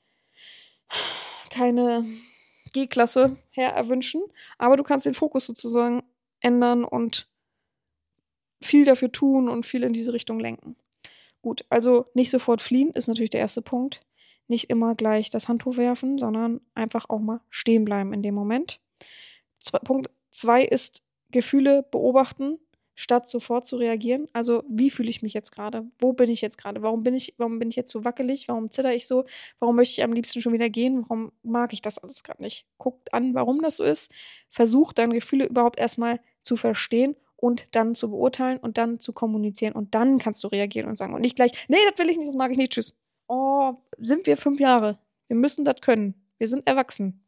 keine G-Klasse her erwünschen, aber du kannst den Fokus sozusagen ändern und viel dafür tun und viel in diese Richtung lenken. Gut, also nicht sofort fliehen ist natürlich der erste Punkt. Nicht immer gleich das Handtuch werfen, sondern einfach auch mal stehen bleiben in dem Moment. Zwei, Punkt zwei ist Gefühle beobachten, statt sofort zu reagieren. Also wie fühle ich mich jetzt gerade? Wo bin ich jetzt gerade? Warum bin ich, warum bin ich jetzt so wackelig? Warum zitter ich so? Warum möchte ich am liebsten schon wieder gehen? Warum mag ich das alles gerade nicht? Guckt an, warum das so ist. Versucht deine Gefühle überhaupt erstmal zu verstehen und dann zu beurteilen und dann zu kommunizieren und dann kannst du reagieren und sagen und nicht gleich, nee, das will ich nicht, das mag ich nicht, tschüss. Oh, sind wir fünf Jahre. Wir müssen das können. Wir sind erwachsen.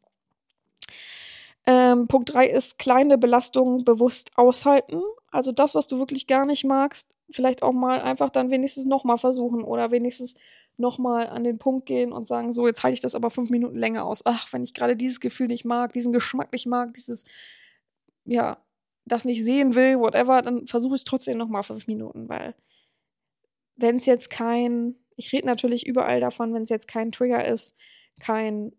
Ähm, Punkt drei ist kleine Belastungen bewusst aushalten. Also das, was du wirklich gar nicht magst, vielleicht auch mal einfach dann wenigstens nochmal versuchen oder wenigstens nochmal an den Punkt gehen und sagen, so, jetzt halte ich das aber fünf Minuten länger aus. Ach, wenn ich gerade dieses Gefühl nicht mag, diesen Geschmack nicht mag, dieses, ja, das nicht sehen will, whatever, dann versuche ich es trotzdem nochmal fünf Minuten, weil wenn es jetzt kein, ich rede natürlich überall davon, wenn es jetzt kein Trigger ist, kein,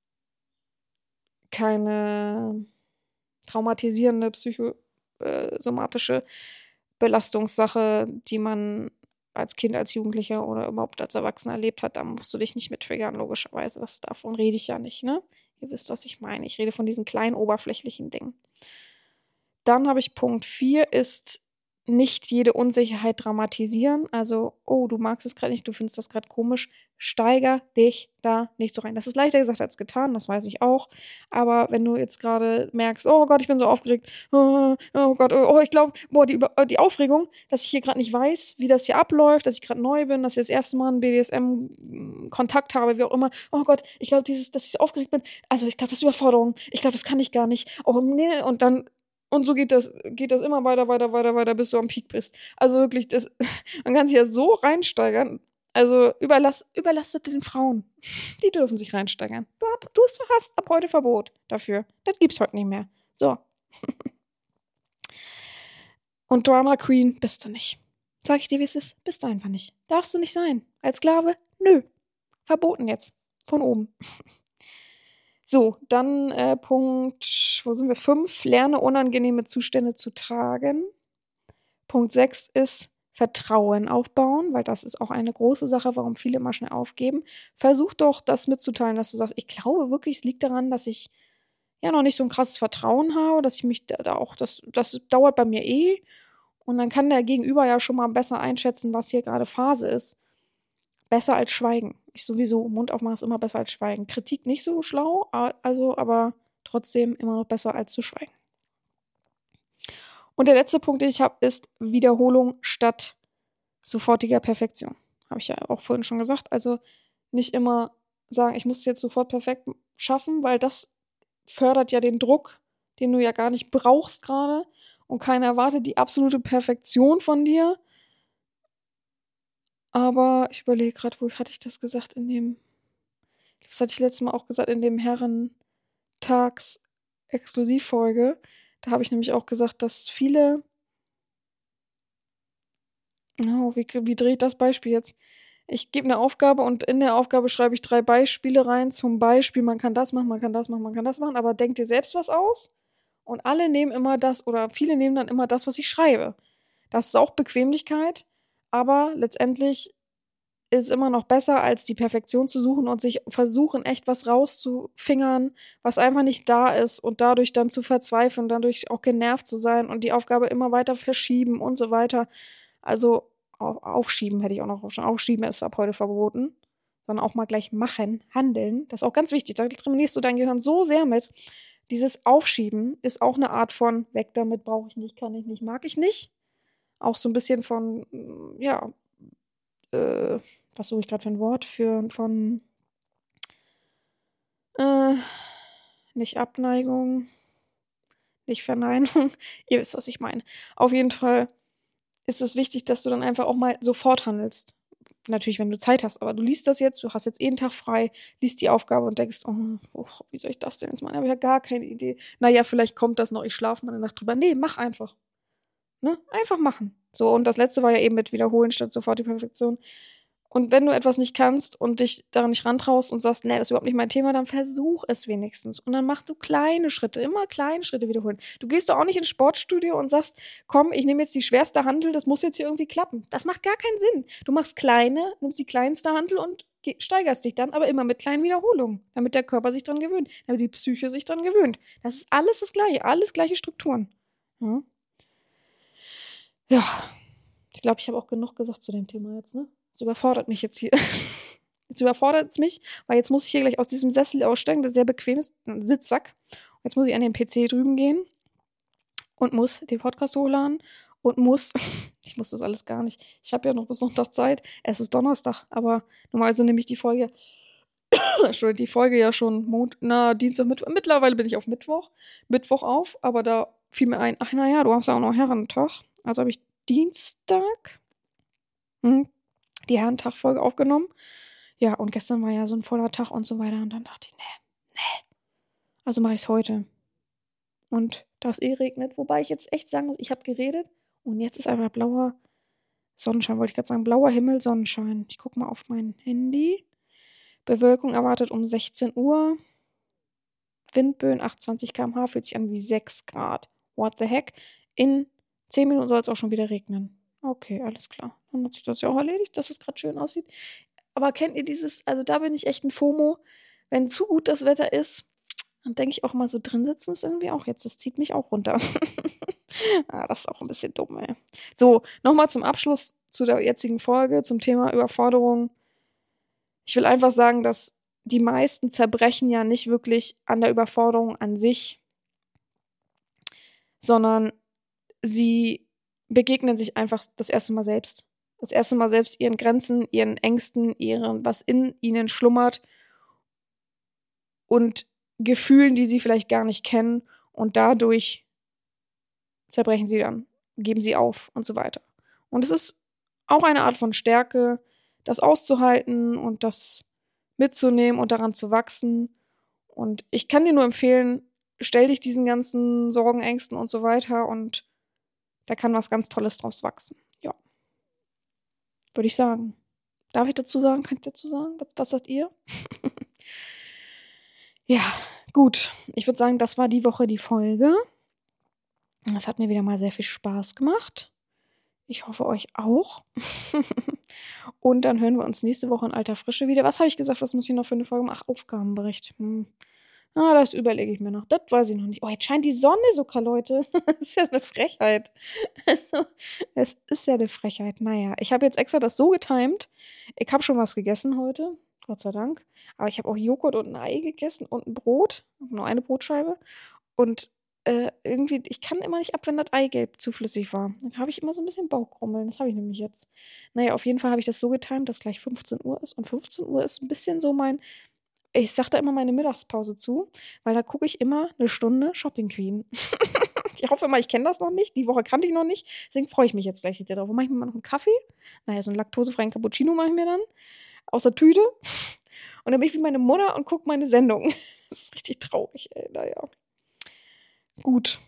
keine traumatisierende psychosomatische Belastungssache, die man als Kind, als Jugendlicher oder überhaupt als Erwachsener erlebt hat, dann musst du dich nicht mit triggern, logischerweise. Das, davon rede ich ja nicht, ne? Ihr wisst, was ich meine. Ich rede von diesen kleinen, oberflächlichen Dingen. Dann habe ich Punkt vier, ist nicht jede Unsicherheit dramatisieren. Also, oh, du magst es gerade nicht, du findest das gerade komisch. Steiger dich da nicht so rein. Das ist leichter gesagt als getan, das weiß ich auch. Aber wenn du jetzt gerade merkst, oh Gott, ich bin so aufgeregt, oh, oh Gott, oh, ich glaube, boah, die, die Aufregung, dass ich hier gerade nicht weiß, wie das hier abläuft, dass ich gerade neu bin, dass ich das erste Mal einen B D S M-Kontakt habe, wie auch immer. Oh Gott, ich glaube, dieses, dass ich so aufgeregt bin, also ich glaube, das ist Überforderung. Ich glaube, das kann ich gar nicht. Oh, nee, und dann Und so geht das, geht das immer weiter, weiter, weiter, weiter, bis du am Peak bist. Also wirklich, das, man kann sich ja so reinsteigern. Also überlass, überlastet den Frauen. Die dürfen sich reinsteigern. Du, du hast ab heute Verbot dafür. Das gibt's heute nicht mehr. So. Und Drama Queen bist du nicht. Sag ich dir, wie es ist? Bist du einfach nicht. Darfst du nicht sein. Als Sklave? Nö. Verboten jetzt. Von oben. So, dann äh, Punkt, wo sind wir? Fünf, lerne unangenehme Zustände zu tragen. Punkt sechs ist Vertrauen aufbauen, weil das ist auch eine große Sache, warum viele immer schnell aufgeben. Versuch doch, das mitzuteilen, dass du sagst, ich glaube wirklich, es liegt daran, dass ich ja noch nicht so ein krasses Vertrauen habe, dass ich mich da, da auch, das, das dauert bei mir eh. Und dann kann der Gegenüber ja schon mal besser einschätzen, was hier gerade Phase ist. Besser als Schweigen. Ich sowieso, Mund aufmachen ist immer besser als Schweigen. Kritik nicht so schlau, also aber trotzdem immer noch besser als zu schweigen. Und der letzte Punkt, den ich habe, ist Wiederholung statt sofortiger Perfektion. Habe ich ja auch vorhin schon gesagt. Also nicht immer sagen, ich muss es jetzt sofort perfekt schaffen, weil das fördert ja den Druck, den du ja gar nicht brauchst gerade. Und keiner erwartet die absolute Perfektion von dir. Aber ich überlege gerade, wo hatte ich das gesagt in dem, das hatte ich letztes Mal auch gesagt, in dem Herrentags-Exklusivfolge. Da habe ich nämlich auch gesagt, dass viele, oh, wie, wie drehe ich das Beispiel jetzt? Ich gebe eine Aufgabe und in der Aufgabe schreibe ich drei Beispiele rein. Zum Beispiel, man kann das machen, man kann das machen, man kann das machen, aber denk dir selbst was aus. Und alle nehmen immer das, oder viele nehmen dann immer das, was ich schreibe. Das ist auch Bequemlichkeit, aber letztendlich ist es immer noch besser, als die Perfektion zu suchen und sich versuchen, echt was rauszufingern, was einfach nicht da ist und dadurch dann zu verzweifeln, dadurch auch genervt zu sein und die Aufgabe immer weiter verschieben und so weiter. Also aufschieben hätte ich auch noch schon. Aufschieben ist ab heute verboten. Sondern auch mal gleich machen, handeln. Das ist auch ganz wichtig. Da trainierst du dein Gehirn so sehr mit. Dieses Aufschieben ist auch eine Art von weg damit, brauche ich nicht, kann ich nicht, mag ich nicht. Auch so ein bisschen von, ja, äh, was suche ich gerade für ein Wort? Für, von, äh, nicht Abneigung, nicht Verneinung. Ihr wisst, was ich meine. Auf jeden Fall ist es wichtig, dass du dann einfach auch mal sofort handelst. Natürlich, wenn du Zeit hast, aber du liest das jetzt, du hast jetzt jeden Tag frei, liest die Aufgabe und denkst, oh, oh wie soll ich das denn jetzt machen? Ich habe ja gar keine Idee. Naja, vielleicht kommt das noch, ich schlafe mal eine Nacht drüber. Nee, mach einfach. Ne? Einfach machen. So, und das letzte war ja eben mit Wiederholen statt sofort die Perfektion. Und wenn du etwas nicht kannst und dich daran nicht rantraust und sagst, nee, das ist überhaupt nicht mein Thema, dann versuch es wenigstens. Und dann mach du kleine Schritte, immer kleine Schritte wiederholen. Du gehst doch auch nicht ins Sportstudio und sagst, komm, ich nehme jetzt die schwerste Handel, das muss jetzt hier irgendwie klappen. Das macht gar keinen Sinn. Du machst kleine, nimmst die kleinste Handel und steigerst dich dann, aber immer mit kleinen Wiederholungen, damit der Körper sich dran gewöhnt, damit die Psyche sich dran gewöhnt. Das ist alles das Gleiche, alles gleiche Strukturen. Ja, ja. Ich glaube, ich habe auch genug gesagt zu dem Thema jetzt, ne? Das überfordert mich jetzt hier. Jetzt überfordert es mich, weil jetzt muss ich hier gleich aus diesem Sessel aussteigen, der sehr bequem ist, ein Sitzsack. Jetzt muss ich an den P C drüben gehen und muss den Podcast hochladen und muss, ich muss das alles gar nicht. Ich habe ja noch bis Sonntag Zeit. Es ist Donnerstag, aber normalerweise nehme ich die Folge, Entschuldigung, die Folge ja schon Mond, na, Dienstag, Mittwoch. Mittlerweile bin ich auf Mittwoch, Mittwoch auf, aber da fiel mir ein, ach naja, du hast ja auch noch Herrentag. Also habe ich Dienstag hm, die Herrentag-Folge aufgenommen. Ja, und gestern war ja so ein voller Tag und so weiter. Und dann dachte ich, nee, nee. Also mache ich es heute. Und da es eh regnet, wobei ich jetzt echt sagen muss, ich habe geredet und jetzt ist einfach blauer Sonnenschein, wollte ich gerade sagen, blauer Himmel, Sonnenschein. Ich gucke mal auf mein Handy. Bewölkung erwartet um sechzehn Uhr. Windböen achtundzwanzig Kilometer pro Stunde, fühlt sich an wie sechs Grad. What the heck? In zehn Minuten soll es auch schon wieder regnen. Okay, alles klar. Dann hat sich das ja auch erledigt, dass es gerade schön aussieht. Aber kennt ihr dieses, also da bin ich echt ein FOMO, wenn zu gut das Wetter ist, dann denke ich auch mal so drin sitzen ist irgendwie auch jetzt, das zieht mich auch runter. Ah, das ist auch ein bisschen dumm, ey. So, nochmal zum Abschluss zu der jetzigen Folge, zum Thema Überforderung. Ich will einfach sagen, dass die meisten zerbrechen ja nicht wirklich an der Überforderung an sich, sondern sie begegnen sich einfach das erste Mal selbst. Das erste Mal selbst ihren Grenzen, ihren Ängsten, ihren, was in ihnen schlummert und Gefühlen, die sie vielleicht gar nicht kennen, und dadurch zerbrechen sie dann, geben sie auf und so weiter. Und es ist auch eine Art von Stärke, das auszuhalten und das mitzunehmen und daran zu wachsen. Und ich kann dir nur empfehlen, stell dich diesen ganzen Sorgen, Ängsten und so weiter und da kann was ganz Tolles draus wachsen. Ja. Würde ich sagen. Darf ich dazu sagen? Kann ich dazu sagen? Was, was sagt ihr? Ja, gut. Ich würde sagen, das war die Woche die Folge. Das hat mir wieder mal sehr viel Spaß gemacht. Ich hoffe, euch auch. Und dann hören wir uns nächste Woche in alter Frische wieder. Was habe ich gesagt? Was muss ich noch für eine Folge machen? Ach, Aufgabenbericht. Hm. Ah, das überlege ich mir noch. Das weiß ich noch nicht. Oh, jetzt scheint die Sonne sogar, Leute. Das ist ja eine Frechheit. Es ist ja eine Frechheit. Naja, ich habe jetzt extra das so getimt. Ich habe schon was gegessen heute. Gott sei Dank. Aber ich habe auch Joghurt und ein Ei gegessen und ein Brot. Nur eine Brotscheibe. Und äh, irgendwie, ich kann immer nicht ab, wenn das Eigelb zu flüssig war. Dann habe ich immer so ein bisschen Bauchgrummeln. Das habe ich nämlich jetzt. Naja, auf jeden Fall habe ich das so getimt, dass gleich fünfzehn Uhr ist. Und fünfzehn Uhr ist ein bisschen so mein, ich sage da immer meine Mittagspause zu, weil da gucke ich immer eine Stunde Shopping Queen. Ich hoffe immer, ich kenne das noch nicht. Die Woche kannte ich noch nicht. Deswegen freue ich mich jetzt gleich richtig drauf. Und mache ich mir mal noch einen Kaffee. Naja, so einen laktosefreien Cappuccino mache ich mir dann. Aus der Tüte. Und dann bin ich wie meine Mutter und gucke meine Sendung. Das ist richtig traurig, ey. Naja. Gut.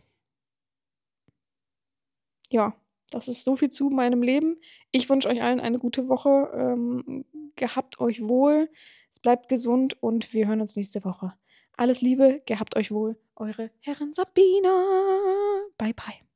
Ja, das ist so viel zu meinem Leben. Ich wünsche euch allen eine gute Woche. Ähm, gehabt euch wohl. Es bleibt gesund und wir hören uns nächste Woche. Alles Liebe, gehabt euch wohl. Eure Herren Sabina. Bye, bye.